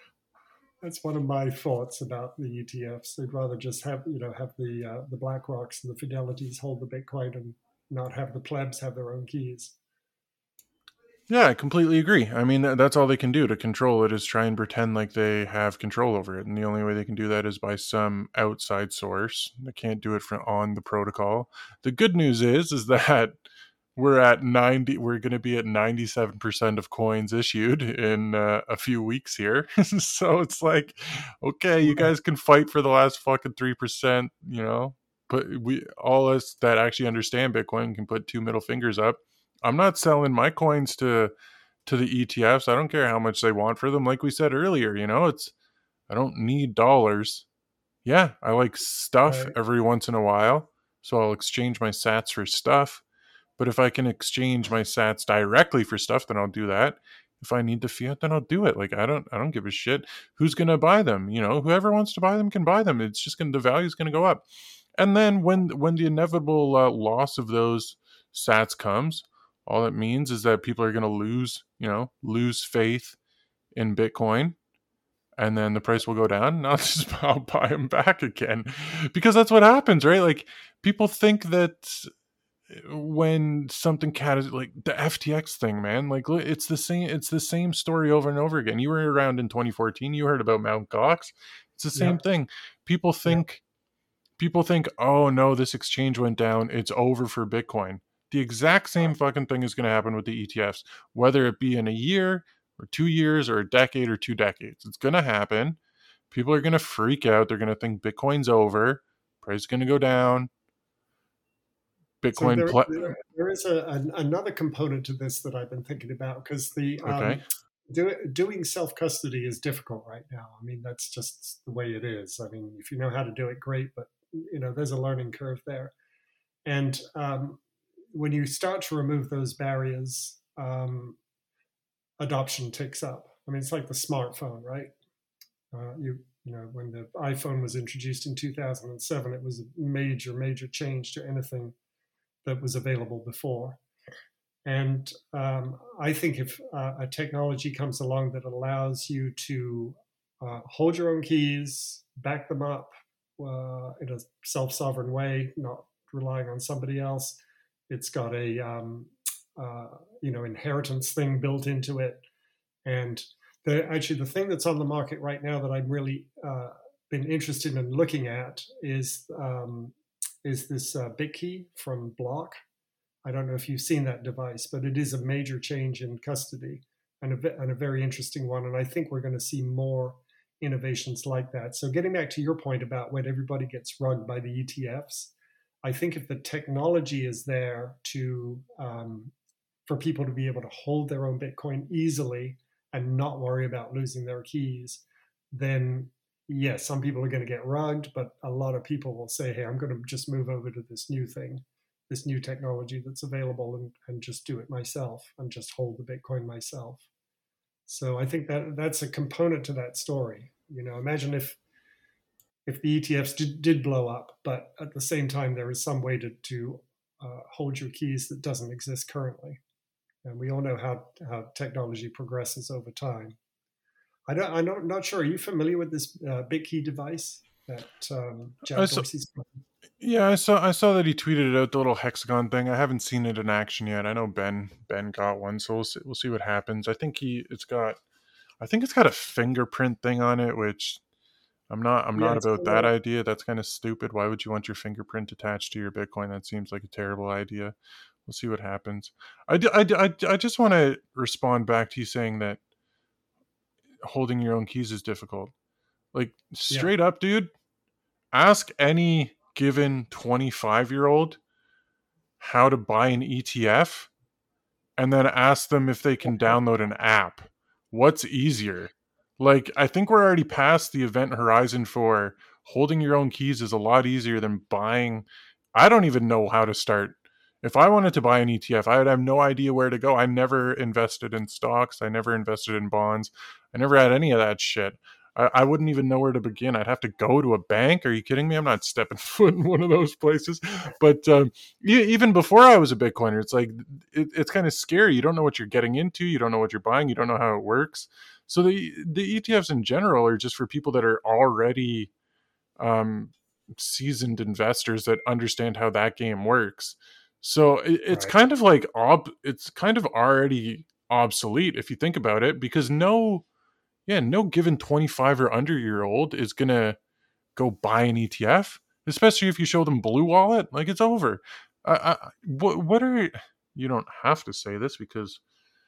one of my thoughts about the ETFs. They'd rather just have the BlackRocks and the Fidelities hold the Bitcoin and not have the plebs have their own keys. Yeah, I completely agree. I mean, that's all they can do to control it, is try and pretend like they have control over it. And the only way they can do that is by some outside source. They can't do it on the protocol. The good news is that we're going to be at 97% of coins issued in a few weeks here. So it's like, okay, you guys can fight for the last fucking 3%, but all us that actually understand Bitcoin can put 2 middle fingers up. I'm not selling my coins to the ETFs. I don't care how much they want for them. Like we said earlier, I don't need dollars. Yeah, I like stuff Right. every once in a while, so I'll exchange my sats for stuff. But if I can exchange my sats directly for stuff, then I'll do that. If I need the fiat, then I'll do it. Like, I don't give a shit who's gonna buy them. Whoever wants to buy them can buy them. It's just the value is gonna go up. And then when the inevitable loss of those sats comes, all it means is that people are gonna lose faith in Bitcoin. and then the price will go down, and I'll buy them back again, because that's what happens, right? Like, people think that when something like the FTX thing, man, like, it's the same story over and over again. You were around in 2014, you heard about Mount Gox. It's the same Yep. thing. People Yep. think people think, oh no, this exchange went down, it's over for Bitcoin. The exact same fucking thing is going to happen with the ETFs, whether it be in a year or 2 years or a decade or 2 decades. It's going to happen. People are going to freak out. They're going to think Bitcoin's over. Price is going to go down. So Bitcoin. there is another component to this that I've been thinking about, because the Okay. doing self custody is difficult right now. I mean, that's just the way it is. I mean, if you know how to do it, great, but there's a learning curve there. And when you start to remove those barriers, adoption ticks up. I mean, it's like the smartphone, right? When the iPhone was introduced in 2007, it was a major, major change to anything that was available before. And I think if a technology comes along that allows you to hold your own keys, back them up in a self-sovereign way, not relying on somebody else, it's got a inheritance thing built into it, and actually the thing that's on the market right now that I'm really been interested in looking at is this BitKey from Block. I don't know if you've seen that device, but it is a major change in custody, and a very interesting one. And I think we're going to see more innovations like that. So getting back to your point about when everybody gets rugged by the ETFs, I think if the technology is there for people to be able to hold their own Bitcoin easily and not worry about losing their keys, then yes, some people are going to get rugged, but a lot of people will say, hey, I'm going to just move over to this new thing, this new technology that's available, and just do it myself and just hold the Bitcoin myself. So I think that's a component to that story. Imagine if the ETFs did blow up, but at the same time there is some way to hold your keys that doesn't exist currently. And we all know how technology progresses over time. I'm not sure. Are you familiar with this BitKey device that I Jack saw, Dorsey's? yeah, I saw that he tweeted it out, the little hexagon thing. I haven't seen it in action yet. I know Ben got one, so we'll see what happens. I think it's got a fingerprint thing on it, which I'm not Yeah, it's about kind that of, idea. That's kind of stupid. Why would you want your fingerprint attached to your Bitcoin? That seems like a terrible idea. We'll see what happens. I just want to respond back to you saying that holding your own keys is difficult. Like, yeah, straight up, dude, ask any given 25-year-old how to buy an ETF, and then ask them if they can download an app. What's easier? Like, I think we're already past the event horizon for holding your own keys is a lot easier than buying. I don't even know how to start. If I wanted to buy an ETF, I would have no idea where to go. I never invested in stocks. I never invested in bonds. I never had any of that shit. I wouldn't even know where to begin. I'd have to go to a bank. Are you kidding me? I'm not stepping foot in one of those places. But even before I was a Bitcoiner, it's like it's kind of scary. You don't know what you're getting into. You don't know what you're buying. You don't know how it works. So the ETFs in general are just for people that are already um, seasoned investors that understand how that game works. So it's right, kind of like it's kind of already obsolete if you think about it, because no given 25 or under year old is gonna go buy an ETF, especially if you show them Blue Wallet. Like, it's over. What are you don't have to say this, because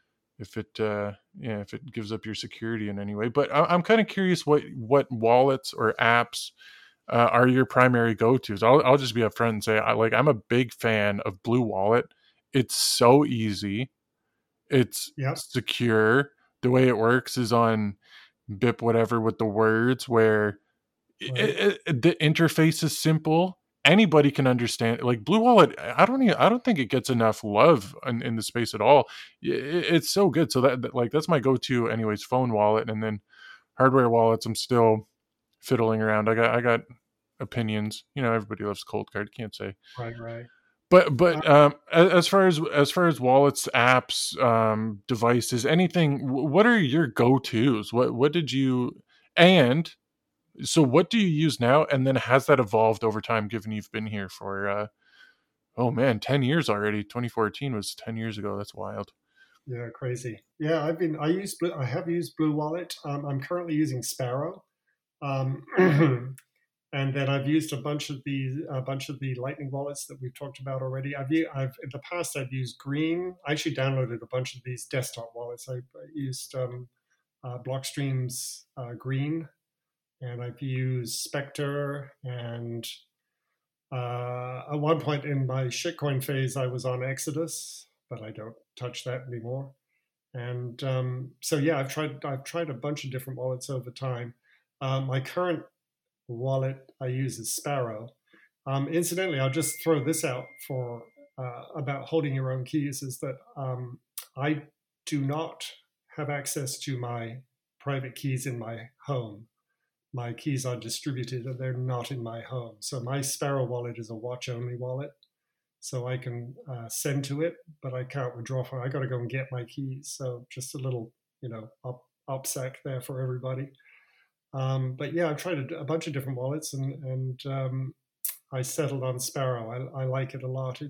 if it gives up your security in any way. But I'm kind of curious what wallets or apps are your primary go tos. I'll just be upfront and say I'm a big fan of Blue Wallet. It's so easy. It's yep, secure. The way it works is on BIP whatever with the words, where right, the interface is simple. Anybody can understand. Like, Blue Wallet, I don't think it gets enough love in the space at all. It's so good. So that's my go-to anyways, phone wallet. And then hardware wallets, I'm still fiddling around. I got opinions. Everybody loves Cold Card, can't say. right, right. But as far as wallets, apps, devices, anything, what are your go-tos? What did you, And so what do you use now? And then has that evolved over time, given you've been here for, oh man, 10 years already? 2014 was 10 years ago. That's wild. Yeah, crazy. Yeah, I have used Blue Wallet. I'm currently using Sparrow. Um, and then I've used a bunch of the Lightning wallets that we've talked about already. I've in the past I've used Green. I actually downloaded a bunch of these desktop wallets. I used Blockstream's Green, and I've used Spectre. And at one point in my shitcoin phase, I was on Exodus, but I don't touch that anymore. And so yeah, I've tried a bunch of different wallets over time. My current wallet I use is Sparrow. Incidentally, I'll just throw this out for about holding your own keys is that I do not have access to my private keys in my home. My keys are distributed and they're not in my home. So my Sparrow wallet is a watch only wallet. So I can send to it, but I can't withdraw from it. I got to go and get my keys. So just a little, OPSEC there for everybody. But yeah, I've tried a bunch of different wallets, and I settled on Sparrow. I like it a lot.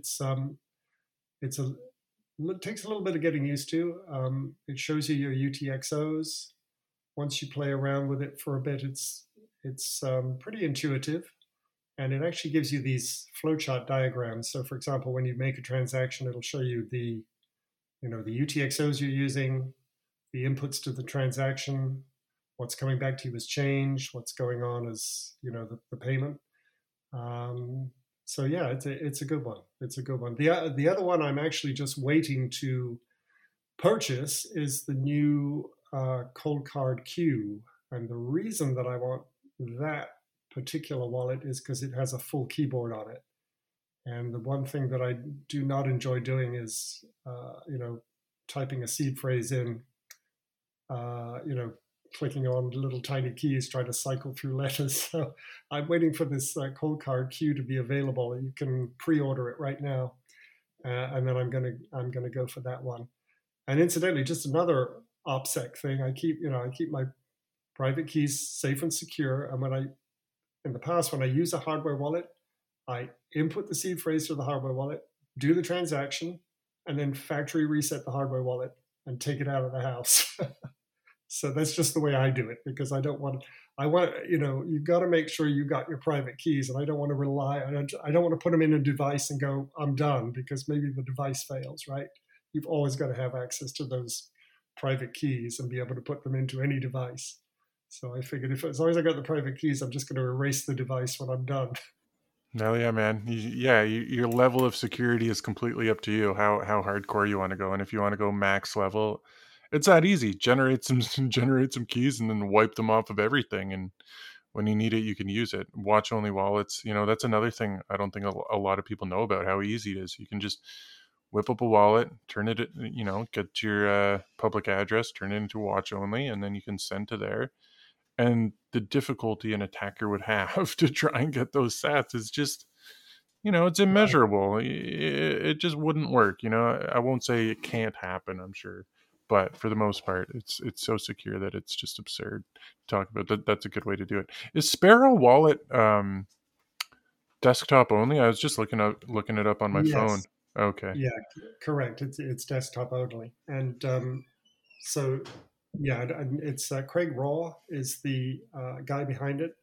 It takes a little bit of getting used to. It shows you your UTXOs. Once you play around with it for a bit, it's pretty intuitive, and it actually gives you these flowchart diagrams. So, for example, when you make a transaction, it'll show you the UTXOs you're using, the inputs to the transaction, what's coming back to you as change, what's going on as the payment. So yeah, it's a good one. It's a good one. The other one I'm actually just waiting to purchase is the new Coldcard Q, and the reason that I want that particular wallet is because it has a full keyboard on it. And the one thing that I do not enjoy doing is, typing a seed phrase in, clicking on little tiny keys, trying to cycle through letters. So I'm waiting for this Coldcard Q to be available. You can pre-order it right now, and then I'm gonna go for that one. And incidentally, just another OPSEC thing. I keep my private keys safe and secure. And in the past, when I use a hardware wallet, I input the seed phrase to the hardware wallet, do the transaction, and then factory reset the hardware wallet and take it out of the house. So that's just the way I do it, because I don't want. You've got to make sure you got your private keys, and I don't want to rely. I don't want to put them in a device and go, I'm done, because maybe the device fails. Right? You've always got to have access to those private keys and be able to put them into any device. So I figured as long as I got the private keys, I'm just going to erase the device when I'm done. Hell yeah, man. Your level of security is completely up to you. How hardcore you want to go, and if you want to go max level, it's that easy. Generate some generate some keys, and then wipe them off of everything. And when you need it, you can use it. Watch only wallets. That's another thing I don't think a lot of people know about how easy it is. You can just whip up a wallet, turn it, get your public address, turn it into watch only, and then you can send to there. And the difficulty an attacker would have to try and get those sats is just, it's Right. immeasurable. It just wouldn't work. I won't say it can't happen, I'm sure, but for the most part, it's so secure that it's just absurd to talk about. That's a good way to do it. Is Sparrow Wallet desktop only? I was just looking it up on my phone. Yes. Okay. Yeah. Correct. It's desktop only, and so yeah, and it's Craig Raw is the guy behind it.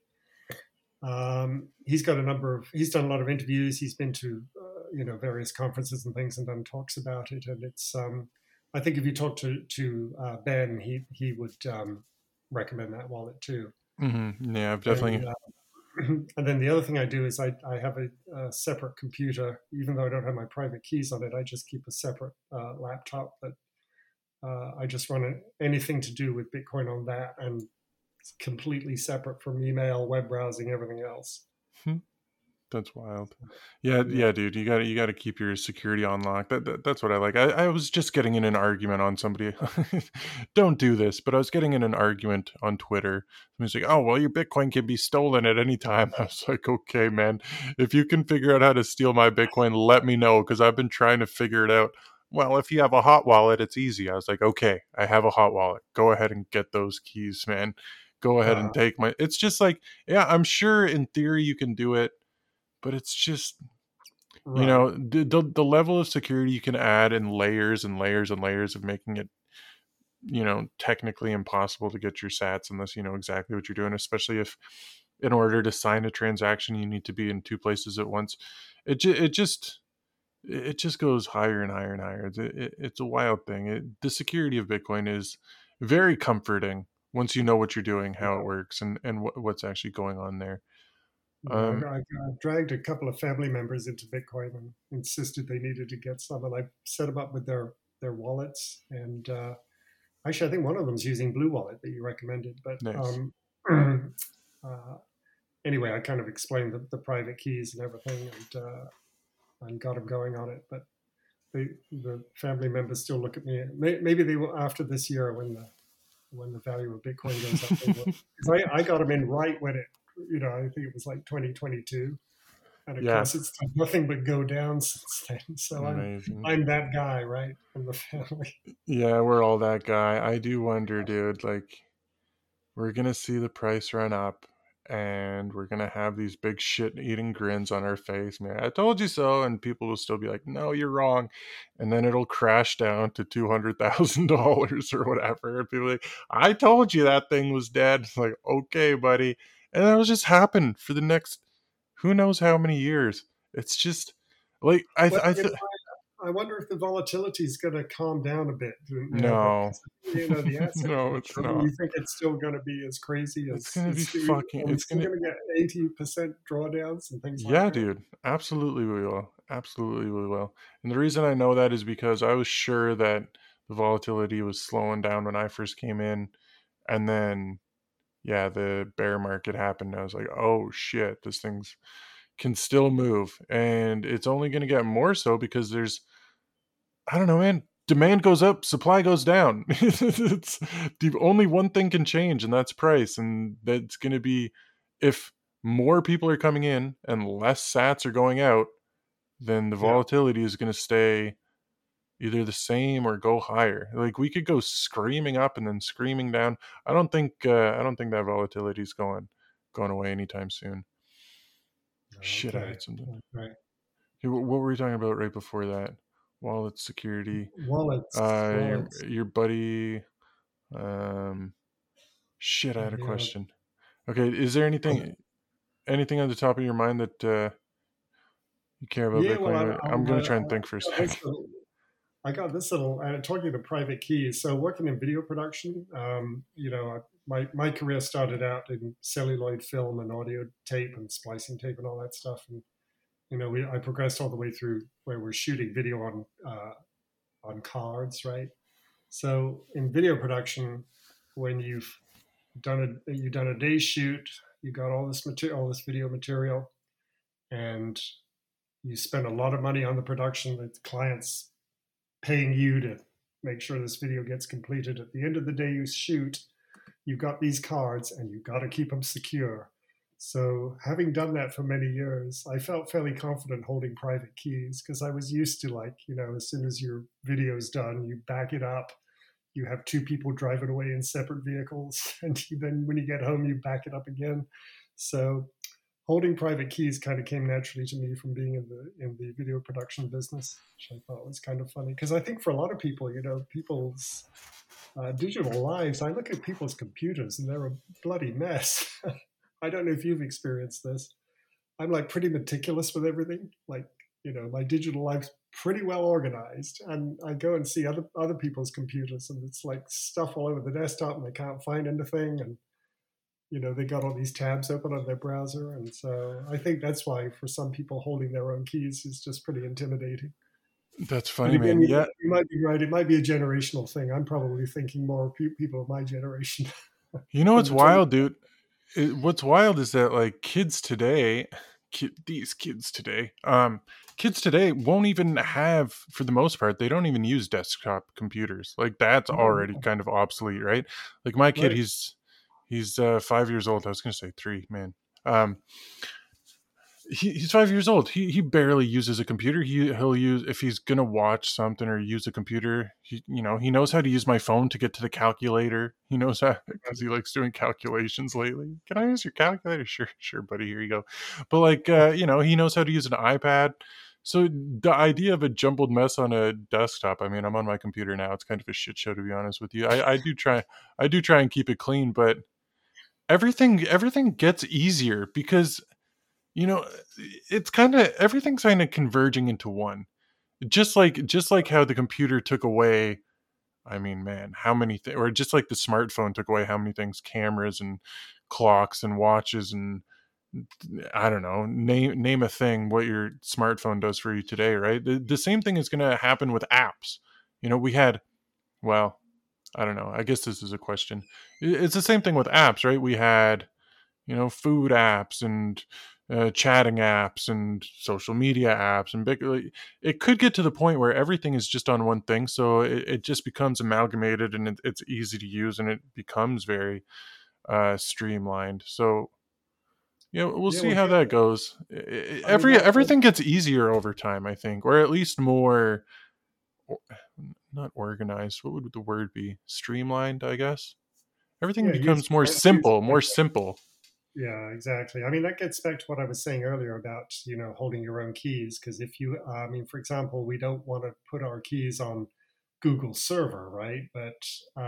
He's got he's done a lot of interviews. He's been to various conferences and things and done talks about it. And it's I think if you talk to Ben, he would recommend that wallet too. Yeah, I've And, definitely. and then the other thing I do is I have a separate computer. Even though I don't have my private keys on it, I just keep a separate laptop that I just run anything to do with Bitcoin on that, and it's completely separate from email, web browsing, everything else. That's wild. Yeah, Yeah. yeah, dude. You got to keep your security on lock. That's what I like. I was just getting in an argument on somebody. Don't do this, but I was getting in an argument on Twitter. He was like, "Oh, well, your Bitcoin can be stolen at any time." I was like, "Okay, man. If you can figure out how to steal my Bitcoin, let me know, because I've been trying to figure it out." Well, if you have a hot wallet, it's easy. I was like, "Okay, I have a hot wallet. Go ahead and get those keys, man." go ahead and uh, take my, it's just like, yeah, I'm sure in theory you can do it, but it's just, right. the level of security you can add in layers and layers and layers of making it, technically impossible to get your sats unless you know exactly what you're doing, especially if in order to sign a transaction you need to be in two places at once. It just goes higher and higher and higher. It's a wild thing. The security of Bitcoin is very comforting once you know what you're doing, how it Yeah. works, and what's actually going on there. Yeah, um I've dragged a couple of family members into Bitcoin and insisted they needed to get some, and I set them up with their wallets. And actually, I think one of them's using Blue Wallet that you recommended. But nice. uh, anyway, I kind of explained the private keys and everything, and got them going on it. But the family members still look at me. Maybe they will after this year when the value of Bitcoin goes up. They will, because I got them in right when I think it was like 2022, and of Yeah, course it's done nothing but go down since then. So amazing. I'm that guy, right, in the family. Yeah, we're all that guy. I do wonder, dude, like, we're gonna see the price run up, and we're gonna have these big shit eating grins on our face, man. I told you so, and people will still be like, "No, you're wrong," and then it'll crash down to $200,000 or whatever, and people are like, "I told you that thing was dead." It's like, okay, buddy, and that'll just happen for the next who knows how many years. It's just like Well, I wonder if the volatility is going to calm down a bit now that, no, because the assets no, are it's growing. You not. think it's still going to be as crazy It's as gonna be it's still? fucking. Are we It's still gonna. going to get 80% drawdowns and things like Yeah, that? dude. Absolutely we will. Absolutely we will. And the reason I know that is because I was sure that the volatility was slowing down when I first came in. And then, yeah, the bear market happened. And I was like, oh shit, this thing's can still move. And it's only going to get more so because I don't know, man. Demand goes up, supply goes down. It's the only one thing can change, and that's price. And that's going to be if more people are coming in and less sats are going out, then the Yeah. volatility is going to stay either the same or go higher. Like we could go screaming up and then screaming down. I don't think that volatility is going away anytime soon. Shit, I Okay. had something. Okay. Hey, what were you talking about right before that? Wallet security. Wallets. Wallets. Your buddy. Um, shit, I had a Yeah. question. Okay, is there anything on the top of your mind that you care about Yeah. Well, Bitcoin? I'm gonna try and think for a got this second. little, I got this little, talking to private keys. So working in video production, my career started out in celluloid film and audio tape and splicing tape and all that stuff. And, I progressed all the way through where we're shooting video on cards, right? So in video production, when you've done a day shoot, you got all this material, all this video material, and you spend a lot of money on the production. The clients paying you to make sure this video gets completed. At the end of the day, you shoot, you've got these cards and you've got to keep them secure. So, having done that for many years, I felt fairly confident holding private keys because I was used to, like, as soon as your video's done, you back it up. You have two people driving away in separate vehicles, and then when you get home, you back it up again. So, holding private keys kind of came naturally to me from being in the video production business, which I thought was kind of funny because I think for a lot of people, people's digital lives, I look at people's computers and they're a bloody mess. I don't know if you've experienced this. I'm like pretty meticulous with everything. Like, my digital life's pretty well organized, and I go and see other people's computers, and it's like stuff all over the desktop, and they can't find anything, and they got all these tabs open on their browser. And so I think that's why for some people holding their own keys is just pretty intimidating. That's But funny, again, man. Yeah, you might be right. It might be a generational thing. I'm probably thinking more people of my generation you know from what's the 20. wild, dude? What's wild is that like these kids today won't even have, for the most part, they don't even use desktop computers. Like that's No, already no, kind of obsolete, right? Like my kid, right. he's 5 years old. I was gonna say three, man. Um, He's 5 years old. He barely uses a computer. He'll use, if he's gonna watch something or use a computer. He knows how to use my phone to get to the calculator. He knows how, because he likes doing calculations lately. Can I use your calculator? Sure, sure, buddy. Here you go. But like, he knows how to use an iPad. So the idea of a jumbled mess on a desktop. I mean, I'm on my computer now. It's kind of a shit show, to be honest with you. I do try and keep it clean, but everything gets easier because you know it's kind of, everything's kind of converging into one, just like how the computer took away, I mean, man, how many things, or just like the smartphone took away how many things, cameras and clocks and watches and I don't know, name a thing what your smartphone does for you today, right? The same thing is going to happen with apps. We had, well, I don't know, I guess this is a question. It's the same thing with apps, right? We had, food apps and chatting apps and social media apps and big. It could get to the point where everything is just on one thing, so it just becomes amalgamated and it's easy to use and it becomes very streamlined. So we'll Yeah, see well, how that goes. I mean that Everything gets easier over time, I think, or at least more. Not organized. What would the word be? Streamlined, I guess. Everything yeah, becomes user more friendly. simple. Yeah, exactly. I mean, that gets back to what I was saying earlier about, holding your own keys. Because if you, I mean, for example, we don't want to put our keys on Google server, right? But,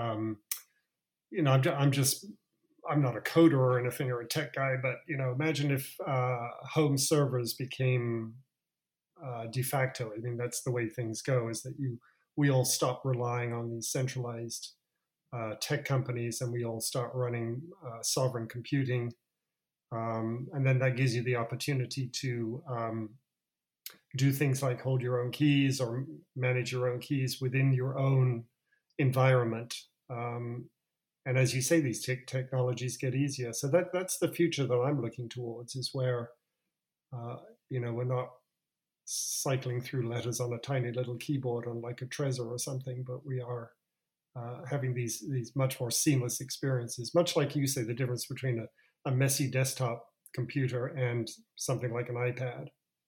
I'm just, I'm not a coder or anything or a tech guy, but, imagine if home servers became de facto. I mean, that's the way things go, is that we all stop relying on these centralized tech companies and we all start running sovereign computing, and then that gives you the opportunity to do things like hold your own keys or manage your own keys within your own environment. And as you say, these technologies get easier. So that's the future that I'm looking towards, is where uh, we're not cycling through letters on a tiny little keyboard on like a Trezor or something, but we are having these much more seamless experiences. Much like you say, the difference between a messy desktop computer and something like an iPad.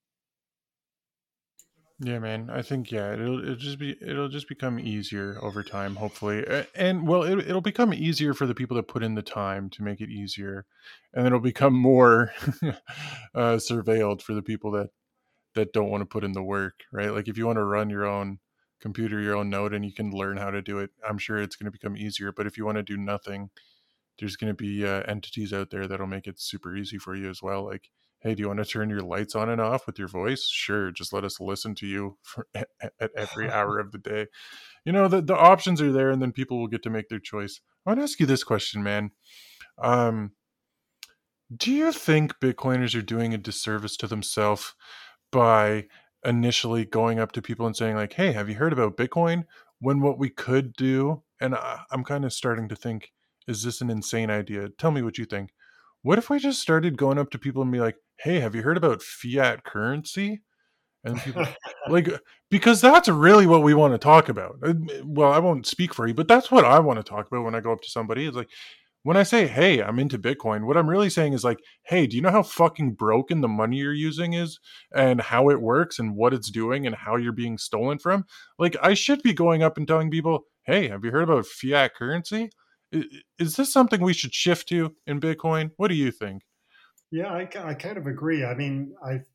Yeah, man. I think, yeah, it'll just become easier over time, hopefully. And well, it'll become easier for the people that put in the time to make it easier, and it'll become more surveilled for the people that don't want to put in the work, right? Like if you want to run your own computer, your own node, and you can learn how to do it, I'm sure it's going to become easier. But if you want to do nothing, there's going to be entities out there that'll make it super easy for you as well. Like, hey, do you want to turn your lights on and off with your voice? Sure, just let us listen to you at every hour of the day. The options are there, and then people will get to make their choice. I want to ask you this question, man. Um, do you think Bitcoiners are doing a disservice to themselves by initially going up to people and saying like, "Hey, have you heard about Bitcoin?" When what we could do, and I'm kind of starting to think, is this an insane idea? Tell me what you think. What if we just started going up to people and be like, "Hey, have you heard about fiat currency?" And people like, because that's really what we want to talk about. Well, I won't speak for you, but that's what I want to talk about when I go up to somebody. It's like, when I say, "Hey, I'm into Bitcoin," what I'm really saying is like, "Hey, do you know how fucking broken the money you're using is and how it works and what it's doing and how you're being stolen from?" Like, I should be going up and telling people, "Hey, have you heard about fiat currency? Is this something we should shift to in Bitcoin? What do you think?" Yeah, I kind of agree. I mean,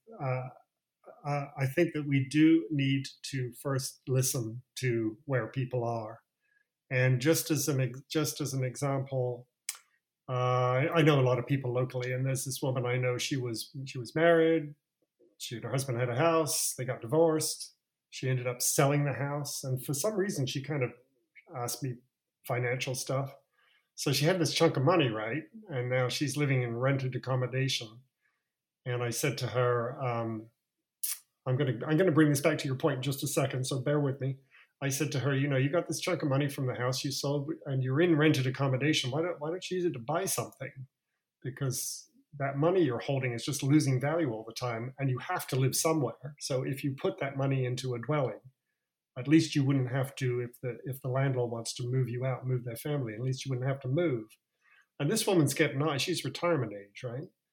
I think that we do need to first listen to where people are, and just as an example, I know a lot of people locally, and there's this woman I know. She was married. She and her husband had a house. They got divorced. She ended up selling the house, and for some reason, she kind of asked me financial stuff. So she had this chunk of money, right? And now she's living in rented accommodation. And I said to her, I'm gonna bring this back to your point in just a second, so bear with me. I said to her, you got this chunk of money from the house you sold, and you're in rented accommodation. Why don't you use it to buy something? Because that money you're holding is just losing value all the time, and you have to live somewhere. So if you put that money into a dwelling, at least you wouldn't have to, if the landlord wants to move you out, move their family, at least you wouldn't have to move. And this woman's getting on; she's retirement age, right?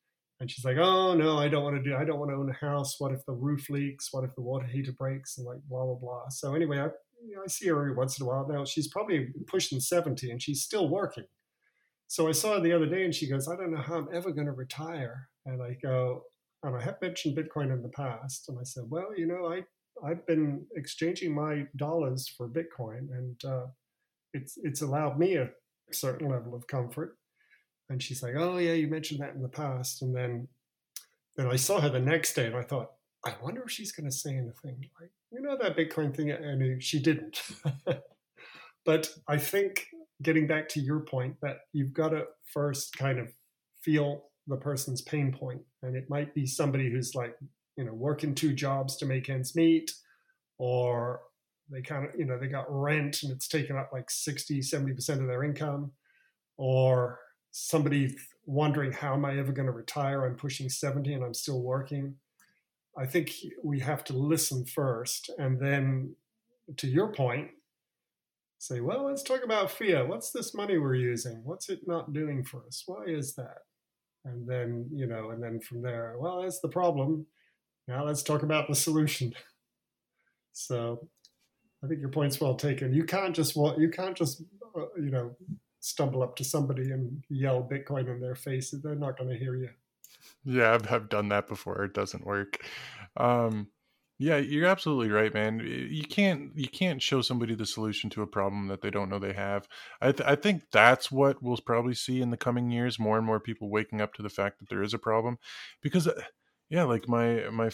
And she's like, oh no, I don't want to own a house. What if the roof leaks? What if the water heater breaks? And like blah blah blah. So anyway, I see her every once in a while now. She's probably pushing 70 and she's still working. So I saw her the other day and she goes, I don't know how I'm ever going to retire. And I go, and I have mentioned Bitcoin in the past. And I said, well, I've been exchanging my dollars for Bitcoin, and it's allowed me a certain level of comfort. And she's like, oh yeah, you mentioned that in the past. And then I saw her the next day, and I thought, I wonder if she's going to say anything like, that Bitcoin thing. And she didn't. But I think, getting back to your point, that you've got to first kind of feel the person's pain point, and it might be somebody who's like, working two jobs to make ends meet, or they kind of, they got rent and it's taken up like 60-70% of their income, or somebody wondering, how am I ever going to retire? I'm pushing 70 and I'm still working. I think we have to listen first, and then, to your point, say, well, let's talk about fiat. What's this money we're using? What's it not doing for us? Why is that? And then, and then from there, well, that's the problem. Now let's talk about the solution. So I think your point's well taken. You can't just stumble up to somebody and yell Bitcoin in their face. They're not going to hear you. Yeah, I've done that before. It doesn't work. Um, yeah, you're absolutely right, man. You can't show somebody the solution to a problem that they don't know they have. I think that's what we'll probably see in the coming years. More and more people waking up to the fact that there is a problem, because yeah, like my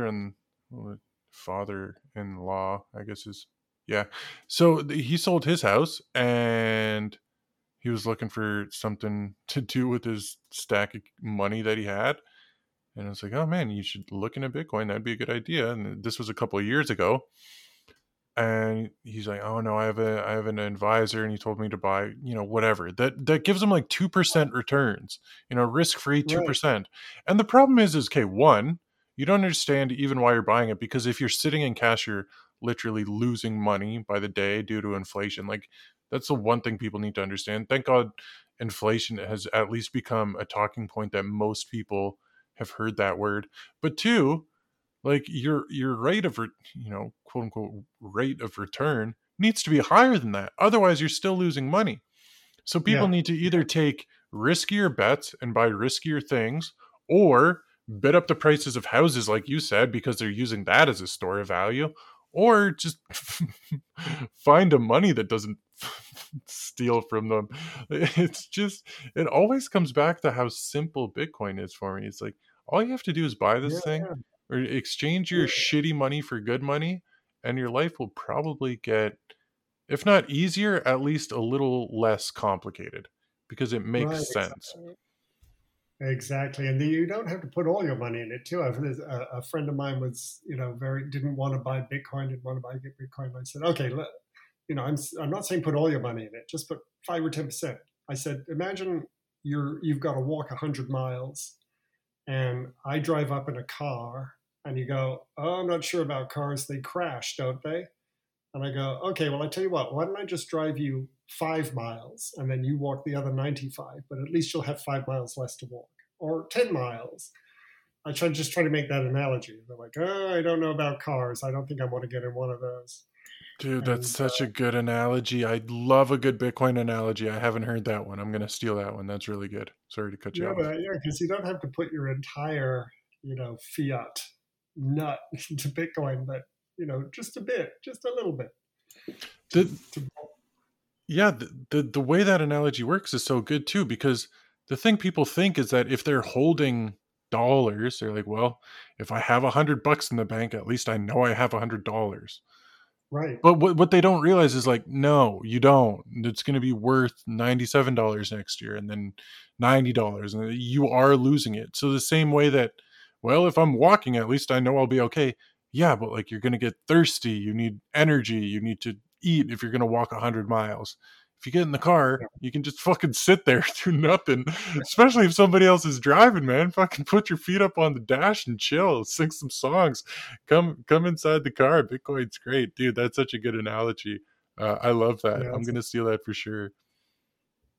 father-in-law, I guess is, yeah. So he sold his house and he was looking for something to do with his stack of money that he had. And I was like, oh man, you should look into Bitcoin. That'd be a good idea. And this was a couple of years ago. And he's like, oh no, I have an advisor, and he told me to buy, whatever. That gives him like 2% returns, risk free Right. 2%. And the problem is okay, one, you don't understand even why you're buying it, because if you're sitting in cash, you're literally losing money by the day due to inflation. Like, that's the one thing people need to understand. Thank God inflation has at least become a talking point that most people have heard that word. But two, like your rate of quote unquote rate of return needs to be higher than that. Otherwise, you're still losing money. So people Yeah. need to either take riskier bets and buy riskier things, or bid up the prices of houses, like you said, because they're using that as a store of value, or just find a money that doesn't steal from them. It's just, it always comes back to how simple Bitcoin is for me. It's like, all you have to do is buy Yeah. this thing or exchange your Yeah. shitty money for good money, and your life will probably get, if not easier, at least a little less complicated, because it makes Right. sense. Exactly. And you don't have to put all your money in it too. A friend of mine was, very, didn't want to buy Bitcoin, didn't want to buy Bitcoin. I said, okay, I'm not saying put all your money in it, just put 5 or 10%. I said, imagine you've got to walk 100 miles, and I drive up in a car, and you go, oh, I'm not sure about cars. They crash, don't they? And I go, okay, well, I tell you what, why don't I just drive you 5 miles and then you walk the other 95, but at least you'll have 5 miles less to walk, or 10 miles. Just try to make that analogy. They're like, oh, I don't know about cars. I don't think I want to get in one of those. Dude, that's And such a good analogy. I love a good Bitcoin analogy. I haven't heard that one. I'm going to steal that one. That's really good. Sorry to cut you yeah, off. but yeah, because you don't have to put your entire, fiat nut into Bitcoin, but just a bit, just a little bit. The To Yeah, the way that analogy works is so good too, because the thing people think is that if they're holding dollars, they're like, well, if I have $100 in the bank, at least I know I have $100. Right. But what they don't realize is, like, no, you don't. It's going to be worth $97 next year, and then $90, and you are losing it. So the same way that, well, if I'm walking, at least I know I'll be okay. Yeah, but like, you're going to get thirsty. You need energy. You need to eat if you're going to walk 100 miles. If you get in the car, Yeah. you can just fucking sit there, do nothing. Especially if somebody else is driving, man. Fucking put your feet up on the dash and chill. Sing some songs. Come inside the car. Bitcoin's great, dude. That's such a good analogy. I love that. Yeah. I'm gonna steal that for sure.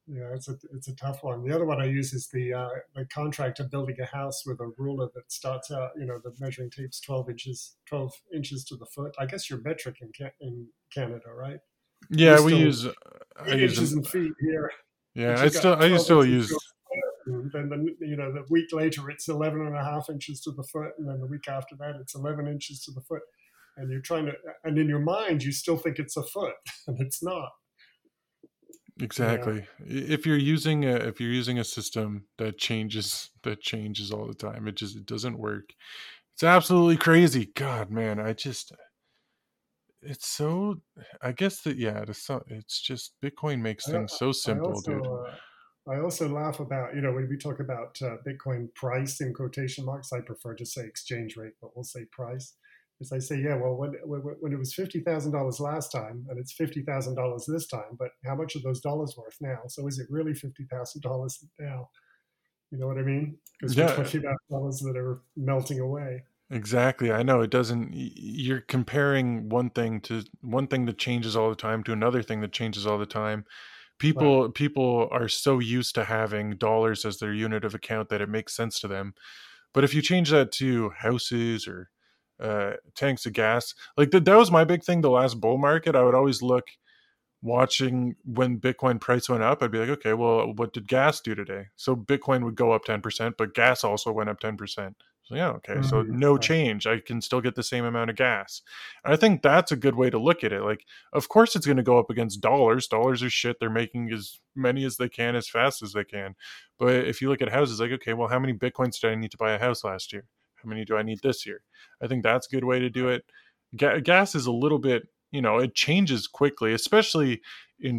Yeah, it's a tough one. The other one I use is the contract of building a house with a ruler that starts out. The measuring tape's 12 inches to the foot. I guess you're metric in Canada, right? We're Yeah, still I feet, use inches, an and feet here, yeah, but you've got I 12 still inches to a use foot, and then the week later it's 11.5 inches to the foot, and then the week after that it's 11 inches to the foot, and you're trying to, and in your mind you still think it's a foot, and it's not. Yeah, exactly. If you're using a system that changes all the time, it doesn't work. It's absolutely crazy. God, man, it's so I guess that yeah, it's just Bitcoin makes things so I simple, dude. also I also laugh about, when we talk about Bitcoin price in quotation marks. I prefer to say exchange rate, but we'll say price. As I say, yeah, well, when it was $50,000 last time, and it's $50,000 this time, but how much are those dollars worth now? So is it really $50,000 now? You know what I mean? Because we're Yeah, talking about dollars that are melting away. exactly. I know it doesn't you're comparing one thing that changes all the time to another thing that changes all the time. Right. People are so used to having dollars as their unit of account that it makes sense to them. But if you change that to houses or tanks of gas, like that was my big thing the last bull market. I would always look watching when Bitcoin price went up. I'd be like, okay, well, what did gas do today? So Bitcoin would go up 10%, but gas also went up 10%. So yeah, okay, so no Right. change. I can still get the same amount of gas. And I think that's a good way to look at it. Like, of course, it's going to go up against dollars. Dollars are shit. They're making as many as they can, as fast as they can. But if you look at houses, like, okay, well, how many Bitcoins did I need to buy a house last year? How many do I need this year? I think that's a good way to do it. Gas is a little bit, it changes quickly, especially in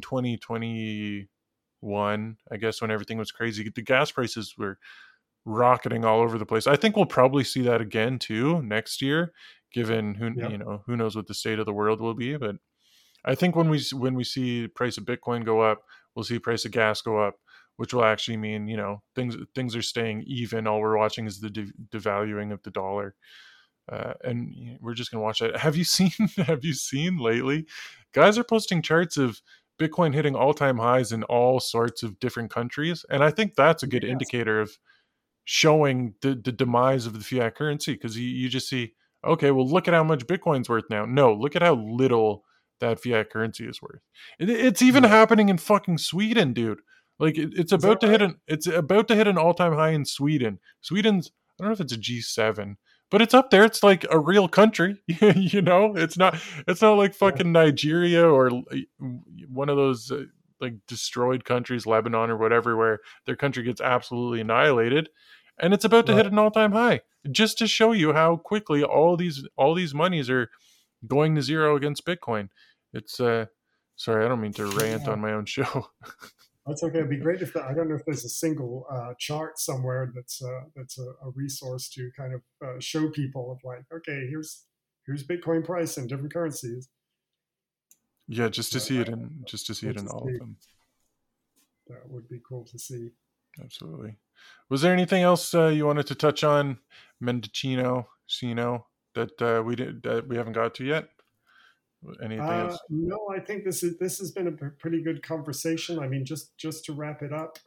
2021, I guess, when everything was crazy. The gas prices were rocketing all over the place. I think we'll probably see that again too next year, given Yep. who knows what the state of the world will be. But I think when we see the price of Bitcoin go up, we'll see price of gas go up, which will actually mean things are staying even. All we're watching is the devaluing of the dollar. And we're just gonna watch that. Have you seen? Have you seen lately? Guys are posting charts of Bitcoin hitting all-time highs in all sorts of different countries, and I think that's a good Yes. indicator of showing the demise of the fiat currency, because you just see, okay, well, look at how much Bitcoin's worth now. No, look at how little that fiat currency is worth. It's even Yeah. happening in fucking Sweden, dude. Like it's Is that about to hit right? an all-time high in Sweden. Sweden's, I don't know if it's a G7, but it's up there. It's like a real country. It's not like Yeah. fucking Nigeria or one of those like destroyed countries, Lebanon or whatever, where their country gets absolutely annihilated, and it's about to hit Right. an all-time high, just to show you how quickly all these monies are going to zero against Bitcoin. It's sorry, I don't mean to rant Yeah. on my own show. That's okay. It'd be great if I don't know if there's a single chart somewhere that's a resource to kind of show people of like, okay, here's Bitcoin price in different currencies. Yeah, But just to see cool it in to all of see. them. That would be cool to see. Absolutely. Was there anything else you wanted to touch on, Mendocino, Sino, that we haven't got to yet? Anything else? No, I think this has been a pretty good conversation. I mean, just to wrap it up,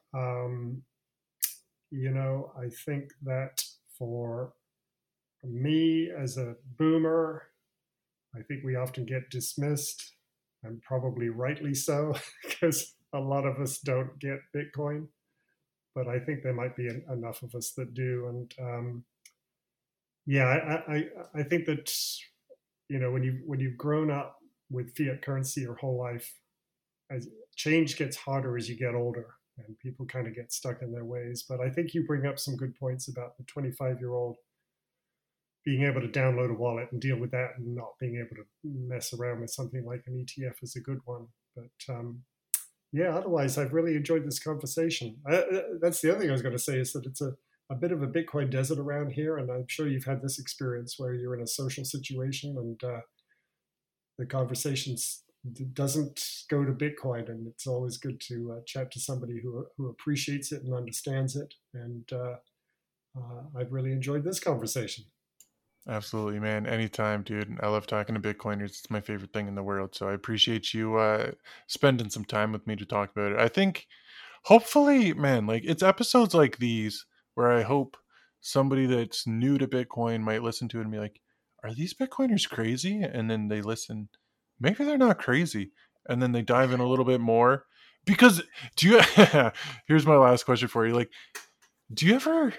I think that for me as a boomer, I think we often get dismissed, and probably rightly so, because a lot of us don't get Bitcoin. But I think there might be enough of us that do. And yeah, I think that when you've grown up with fiat currency your whole life, as change gets harder as you get older, and people kind of get stuck in their ways. But I think you bring up some good points about the 25-year-old being able to download a wallet and deal with that, and not being able to mess around with something like an ETF is a good one. But yeah, otherwise, I've really enjoyed this conversation. That's the other thing I was going to say, is that it's a bit of a Bitcoin desert around here. And I'm sure you've had this experience where you're in a social situation, and the conversations doesn't go to Bitcoin. And it's always good to chat to somebody who appreciates it and understands it. And I've really enjoyed this conversation. Absolutely, man. Anytime, dude. I love talking to Bitcoiners. It's my favorite thing in the world. So I appreciate you spending some time with me to talk about it. I think hopefully, man, like it's episodes like these where I hope somebody that's new to Bitcoin might listen to it and be like, are these Bitcoiners crazy? And then they listen, maybe they're not crazy. And then they dive in a little bit more. Because do you here's my last question for you. Like, do you ever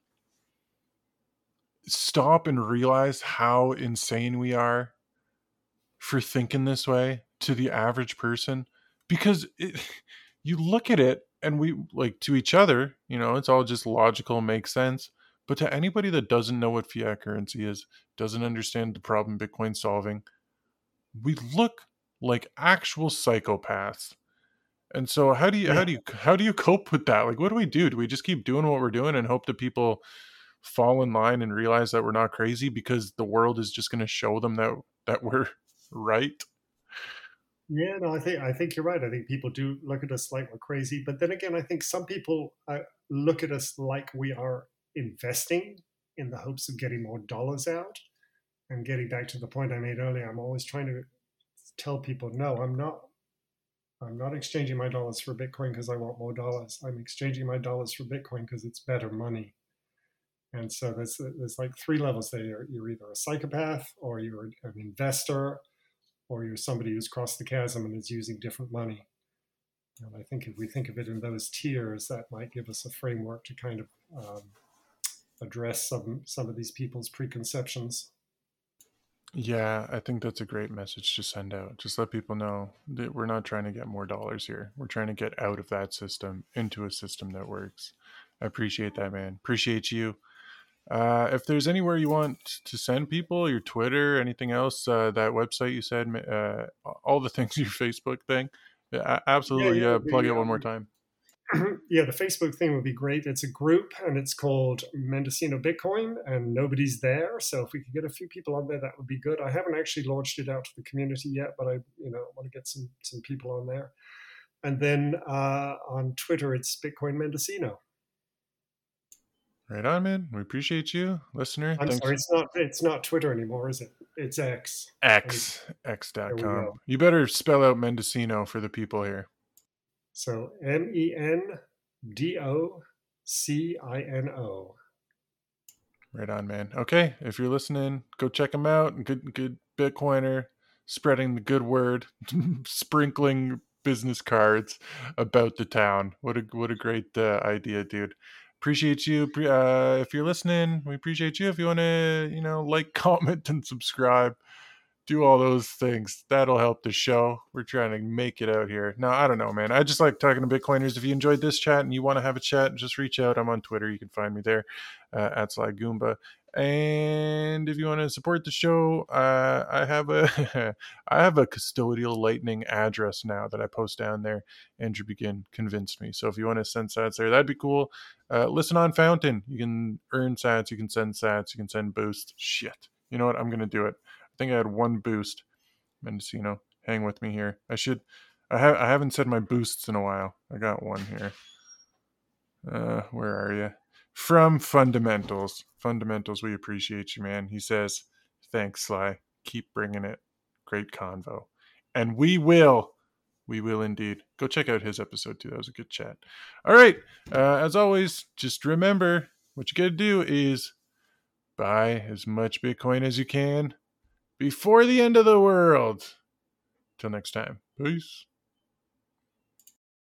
stop and realize how insane we are for thinking this way to the average person? Because you look at it and we like to each other, it's all just logical, makes sense. But to anybody that doesn't know what fiat currency is, doesn't understand the problem Bitcoin's solving, we look like actual psychopaths. And so Yeah. how do you cope with that? Like, what do we do? Do we just keep doing what we're doing and hope that people fall in line and realize that we're not crazy because the world is just going to show them that we're right? Yeah, no, I think you're right. I think people do look at us like we're crazy, but then again, I think some people look at us like we are investing in the hopes of getting more dollars out. And getting back to the point I made earlier, I'm always trying to tell people, no, I'm not. I'm not exchanging my dollars for Bitcoin because I want more dollars. I'm exchanging my dollars for Bitcoin because it's better money. And so there's like three levels there. You're either a psychopath, or you're an investor, or you're somebody who's crossed the chasm and is using different money. And I think if we think of it in those tiers, that might give us a framework to kind of address some of these people's preconceptions. Yeah, I think that's a great message to send out. Just let people know that we're not trying to get more dollars here. We're trying to get out of that system into a system that works. I appreciate that, man. Appreciate you. If there's anywhere you want to send people, your Twitter, anything else, that website you said, all the things, your Facebook thing, Yeah, absolutely yeah. plug it one more time. Yeah, the Facebook thing would be great. It's a group and it's called Mendocino Bitcoin, and nobody's there. So if we could get a few people on there, that would be good. I haven't actually launched it out to the community yet, but I want to get some people on there. And then on Twitter, it's Bitcoin Mendocino. Right on, man. We appreciate you, listener. I'm Thanks. sorry, it's not Twitter anymore, is it? It's X. There we X.com. go. You better spell out Mendocino for the people here. So Mendocino. Right on, man. Okay, if you're listening, go check him out. Good Bitcoiner, spreading the good word, sprinkling business cards about the town. What a great idea, dude. Appreciate you. If you're listening, we appreciate you. If you want to, like, comment, and subscribe, do all those things. That'll help the show. We're trying to make it out here. No, I don't know, man. I just like talking to Bitcoiners. If you enjoyed this chat and you want to have a chat, just reach out. I'm on Twitter. You can find me there at Sly Goomba. And if you want to support the show, I have a I have a custodial Lightning address now that I post down there. Andrew Begin convinced me. So if you want to send sats there, that'd be cool. Listen on Fountain. You can earn sats. You can send sats. You can send boosts. Shit. You know what? I'm gonna do it. I think I had one boost. Mendocino, hang with me here. I haven't said my boosts in a while. I got one here. Where are you? From Fundamentals. Fundamentals, we appreciate you, man. He says, thanks, Sly. Keep bringing it. Great convo. And we will. We will indeed. Go check out his episode too. That was a good chat. All right. As always, just remember what you got to do is buy as much Bitcoin as you can before the end of the world. Till next time. Peace.